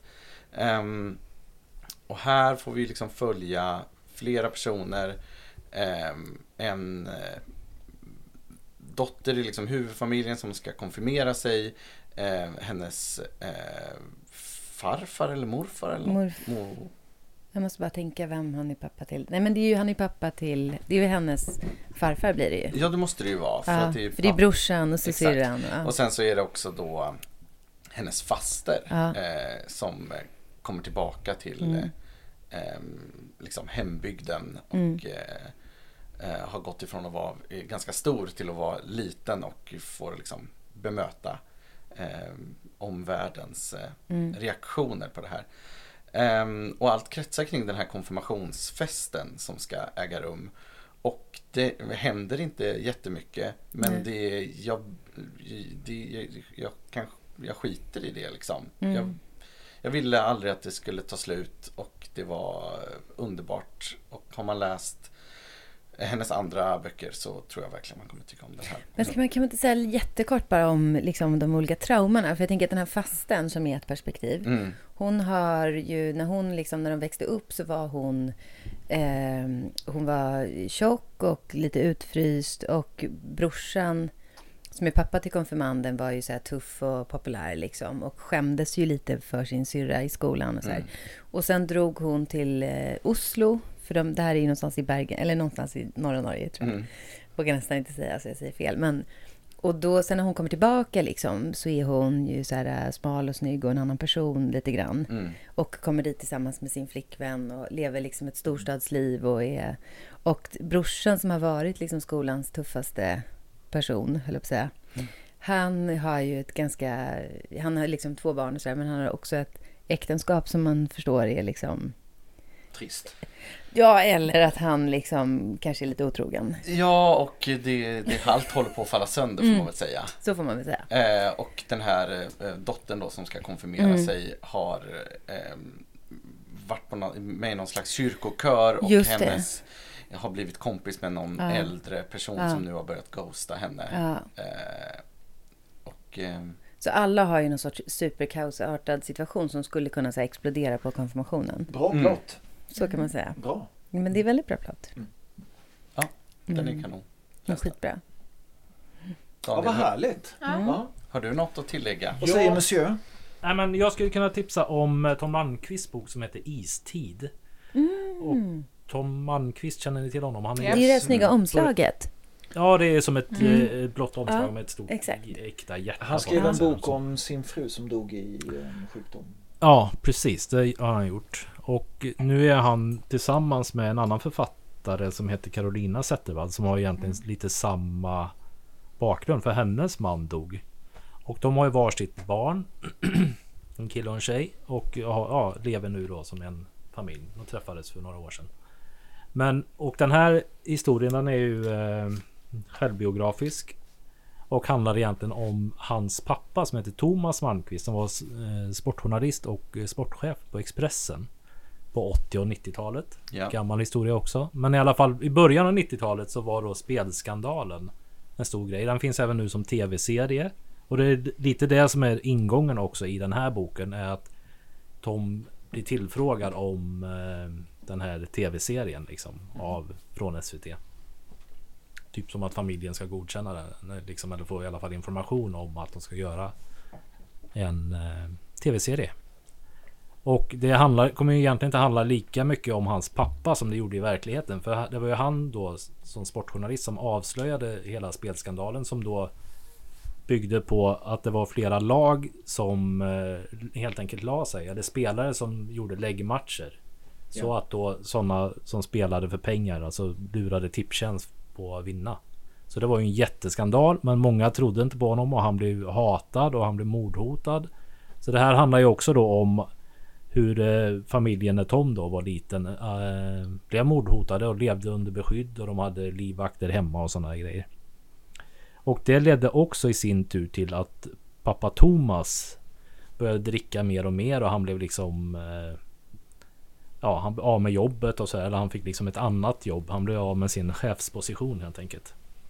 Och här får vi liksom följa flera personer, en dotter i liksom huvudfamiljen som ska konfirmera sig, hennes farfar eller morfar eller jag måste bara tänka vem han är pappa till. Nej, men det är ju han är pappa till, det är ju hennes farfar blir det ju. Ja, det måste det ju vara. För det är brorsan och syrran. Och sen så är det också då hennes faster som kommer tillbaka till liksom hembygden och har gått ifrån att vara ganska stor till att vara liten och får liksom bemöta omvärldens reaktioner på det här. Och allt kretsar kring den här konfirmationsfesten som ska äga rum. Och det händer inte jättemycket, men jag skiter i det liksom. Jag ville aldrig att det skulle ta slut, och det var underbart. Och har man läst hennes andra böcker så tror jag verkligen man kommer tycka om den här. Men kan man inte säga jättekort bara om liksom de olika traumorna? För jag tänker att den här fasten som är ett perspektiv. Hon har ju, när de växte upp så var hon var tjock och lite utfryst, och brorsan som är pappa till konfirmanden var ju så här tuff och populär liksom, och skämdes ju lite för sin syrra i skolan och så här. Och sen drog hon till Oslo, för det här är ju någonstans i Bergen, eller någonstans i norra Norge tror jag. Vågar nästan inte säga så jag säger fel, men och då sen när hon kommer tillbaka liksom, så är hon ju så här smal och snygg och en annan person lite grann. Och kommer dit tillsammans med sin flickvän och lever liksom ett storstadsliv och brorsan som har varit liksom skolans tuffaste person, höll jag på att säga. Han har ju han har liksom 2 barn och så där, men han har också ett äktenskap som man förstår är liksom trist. Ja, eller att han liksom kanske är lite otrogen. Ja, och allt håller på att falla sönder får man väl säga. Så får man väl säga. Och den här dottern då som ska konfirmera sig har varit med i någon slags kyrkokör, och hennes har blivit kompis med någon äldre person som nu har börjat ghosta henne. Så alla har ju någon sorts superkaosartad situation som skulle kunna så här, explodera på konfirmationen. Bra plott. Så kan man säga. Bra. Men det är väldigt bra plott. Ja, den är kanon. Skitbra. Ja, vad härligt. Har du något att tillägga? Vad säger monsieur? Nej, men jag skulle kunna tipsa om Tom Malmqvists bok som heter Istid. Och Tom Malmqvist, känner ni till honom? Det är det snygga omslaget. Ja, det är som ett blått omslag med ett stort äkta hjärta. Han skrev en bok om sin fru som dog i sjukdom. Ja, precis. Det har han gjort. Och nu är han tillsammans med en annan författare som heter Carolina Zettervall, som har egentligen lite samma bakgrund, för hennes man dog. Och de har ju varsitt barn. En kille och en tjej. Och lever nu då som en familj. De träffades för några år sedan. Och den här historien, den är ju självbiografisk. Och handlar egentligen om hans pappa som heter Thomas Malmqvist. Som var sportjournalist och sportchef på Expressen. På 80- och 90-talet. Ja. Gammal historia också. Men i alla fall i början av 90-talet så var då spelskandalen en stor grej. Den finns även nu som tv-serie. Och det är lite det som är ingången också i den här boken. Är att Tom blir tillfrågad om den här tv-serien liksom, från SVT. Typ som att familjen ska godkänna den. Liksom, eller få i alla fall information om att de ska göra en tv-serie. Och det kommer ju egentligen inte handla lika mycket om hans pappa som det gjorde i verkligheten. För det var ju han då som sportjournalist som avslöjade hela spelskandalen, som då byggde på att det var flera lag som helt enkelt la sig. Eller spelare som gjorde läggmatcher. Så att då sådana som spelade för pengar, alltså lurade Tipstjänst på att vinna. Så det var ju en jätteskandal, men många trodde inte på honom och han blev hatad och han blev mordhotad. Så det här handlar ju också då om hur familjen när Tom då var liten blev mordhotade och levde under beskydd och de hade livvakter hemma och sådana grejer. Och det ledde också i sin tur till att pappa Thomas började dricka mer och mer och han blev liksom han blev av med jobbet och så, eller han fick liksom ett annat jobb. Han blev av med sin chefsposition helt enkelt.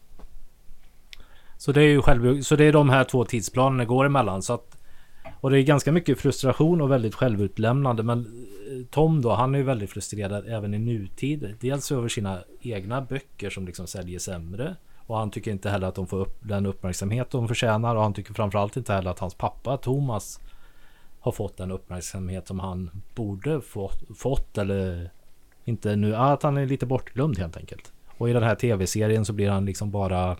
Så det är ju så det är de här två tidsplanerna går emellan, så att, och det är ganska mycket frustration och väldigt självutlämnande, men Tom då, han är ju väldigt frustrerad även i nutid. Dels över sina egna böcker som liksom säljer sämre, och han tycker inte heller att de får upp den uppmärksamhet de förtjänar, och han tycker framförallt inte heller att hans pappa Thomas har fått den uppmärksamhet som han borde fått eller inte nu, att han är lite bortglömd helt enkelt. Och i den här tv-serien så blir han liksom bara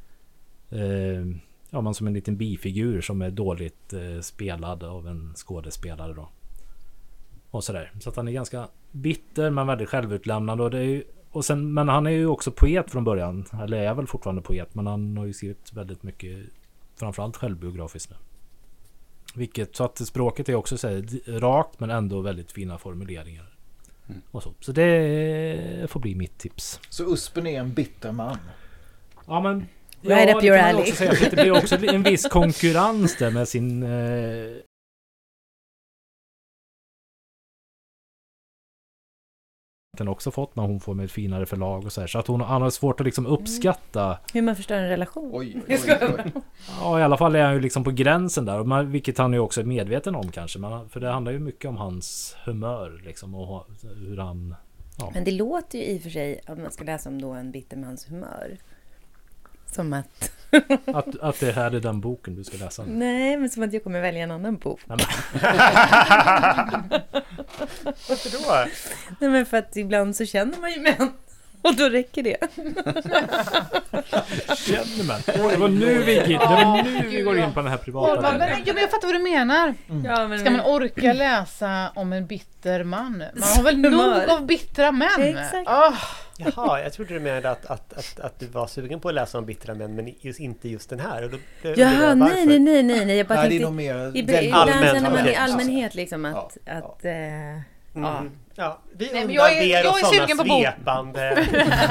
man som en liten bifigur som är dåligt spelad av en skådespelare då. Och sådär. Så att han är ganska bitter men väldigt självutlämnande, och det är ju, men han är ju också poet från början, eller är väl fortfarande poet, men han har ju skrivit väldigt mycket, framförallt självbiografiskt nu. Så att språket är också så här, rakt men ändå väldigt fina formuleringar. Och så det får bli mitt tips. Så Uspen är en bitter man. Ja, men right up your alley. Det blir också en viss konkurrens där med sin den också fått när hon får med ett finare förlag och så här, så att han har svårt att liksom uppskatta hur man förstör en relation. Oj. Ja, i alla fall är han ju liksom på gränsen där, vilket han ju också är medveten om kanske, men för det handlar ju mycket om hans humör liksom, och hur han Men det låter ju i och för sig, om man ska läsa om då en bittermans humör, som att det här är den boken du ska läsa. Nej, men som att jag kommer välja en annan bok. Varför då? Nej, men för att ibland så känner man ju män. Och då räcker det. Känner man? Det var nu vi går in på den här privata. Men jag fattar vad du menar. Ja, ska man orka läsa om en bitter man? Man har väl nog av bittra män? Exakt. Jaha, jag trodde du menade att du var sugen på att läsa om bittra män, men inte just den här. Och då, nej. Jag bara tänkte, ibland känner man i allmänhet liksom att Ja, vi undrar oss sådana svepande.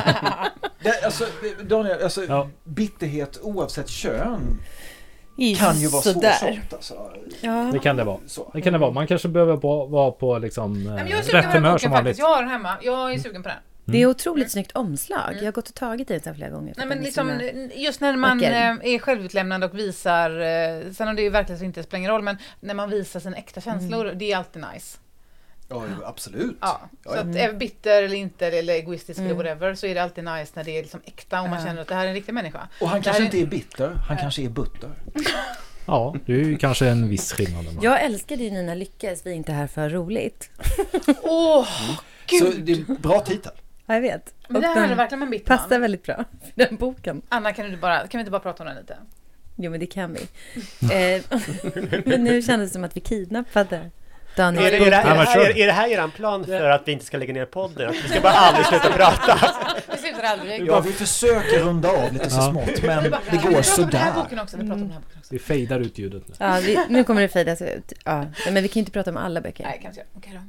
Daniel, bitterhet oavsett kön kan ju vara svårsålt. Alltså. Ja. Det kan det vara. Det kan det vara. Man kanske behöver vara på liksom rätt humör som vanligt. Jag har den hemma. Jag är sugen på den. Det är otroligt snyggt omslag. Jag har gått och tagit det flera gånger. Nej, men liksom, just när man är självutlämnande och visar, sen om det verkligen inte spelar ingen roll, men när man visar sina äkta känslor, det är alltid nice. Ja, absolut. Ja, så att är bitter eller inte, eller egoistisk eller whatever, så är det alltid nice när det är liksom äkta och man känner att det här är en riktig människa. Och han kanske inte är bitter, han kanske är butter. Ja, det är ju kanske en viss skillnad. Jag älskar ju Nina Lyckes, vi är inte här för roligt. Gud! Så det är bra titel. Jag vet. Men det här är verkligen en bitter man. Passar väldigt bra för den boken. Anna, kan vi inte bara prata om den lite? Jo, men det kan vi. Men nu kändes det som att vi kidnappade Daniel. Är det här er plan för att vi inte ska lägga ner podden? Att vi ska bara aldrig sluta prata? Vi slutar aldrig. Ja, vi försöker runda av lite så smått, men det går sådär. Vi fejdar ut ljudet nu. Ja, nu kommer det fejdas ut. Ja, men vi kan inte prata om alla böcker. Nej, kanske. Okej då.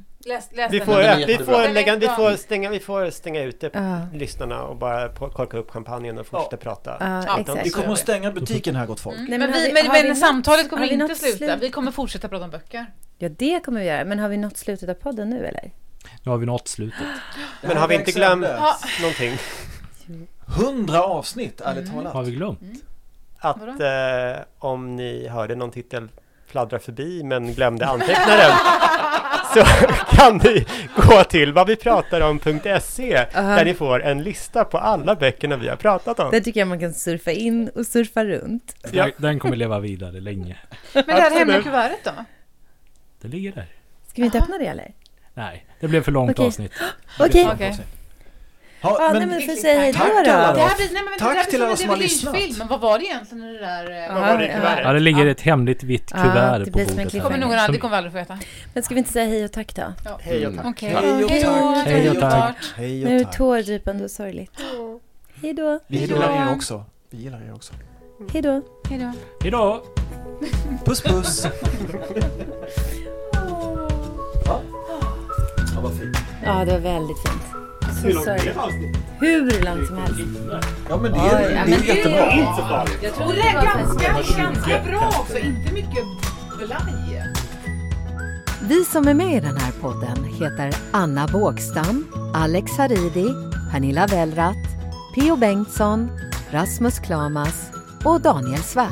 Vi får stänga ute lyssnarna och bara korka upp champagnen och fortsätta prata. Exakt. Vi kommer att stänga butiken här, gott folk. Nej, men samtalet kommer inte sluta. Vi kommer fortsätta prata om böcker. Ja, det kommer vi göra. Men har vi nått slutet av podden nu, eller? Nu har vi nått slutet. Men har vi inte glömt någonting? 100 avsnitt, ärligt talat. Har vi glömt? Att om ni hörde någon titel fladdra förbi men glömde anteckna den, så kan ni gå till vadvipratarom.se där ni får en lista på alla böckerna vi har pratat om. Det tycker jag man kan surfa in och surfa runt. Ja. Den kommer leva vidare länge. Men det här hemliga kuvertet då? Det ligger där. Ska vi inte öppna det, eller? Nej, det blev för långt avsnitt. Okej. Men får säga hej då. Tack till alla som har lyssnat. Men vad var det egentligen i det där? Vad var det i kuvertet? Ja, det ligger ett hemligt vitt kuvert på bordet. Det kommer vi aldrig få veta. Men ska vi inte säga hej och tack då? Ja. Hej och tack. Okay. Hej och tack. Nu är det tårdrypande och sorgligt. Hej då. Vi gillar er också. Hej då. Hej då. Puss puss. Ja, vad fint. Ja, det var väldigt fint. Hur långt som helst. Ja, men det är jättebra. Jag tror det är ganska bra också. Inte mycket blaj. Vi som är med i den här podden heter Anna Bågstam, Alex Haridi, Pernilla Wellrath, P.O. Bengtsson, Rasmus Klamas och Daniel Svärd.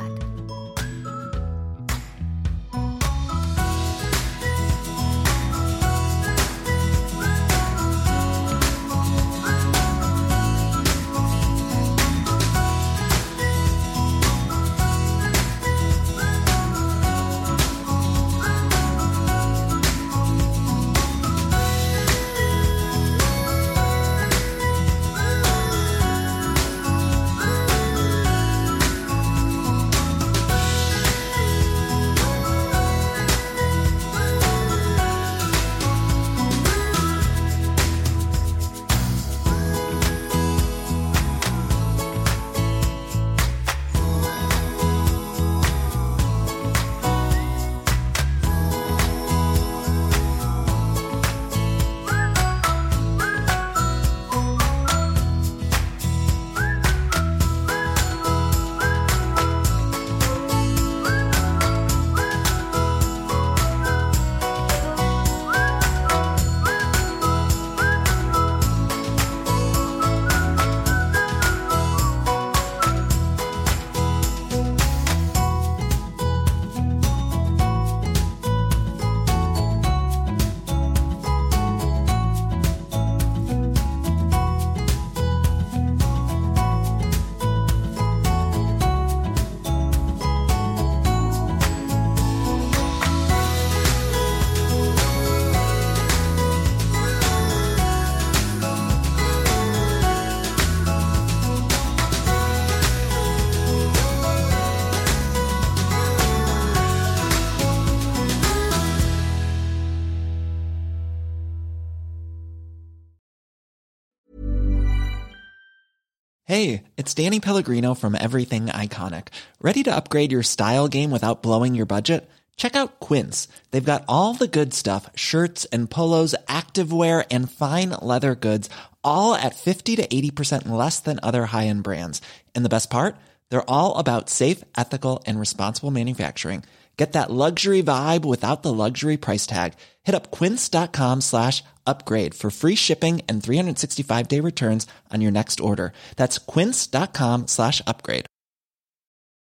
Hey, it's Danny Pellegrino from Everything Iconic. Ready to upgrade your style game without blowing your budget? Check out Quince. They've got all the good stuff, shirts and polos, activewear, and fine leather goods, all at 50 to 80% less than other high-end brands. And the best part? They're all about safe, ethical, and responsible manufacturing. Get that luxury vibe without the luxury price tag. Hit up quince.com/upgrade for free shipping and 365-day returns on your next order. That's quince.com/upgrade.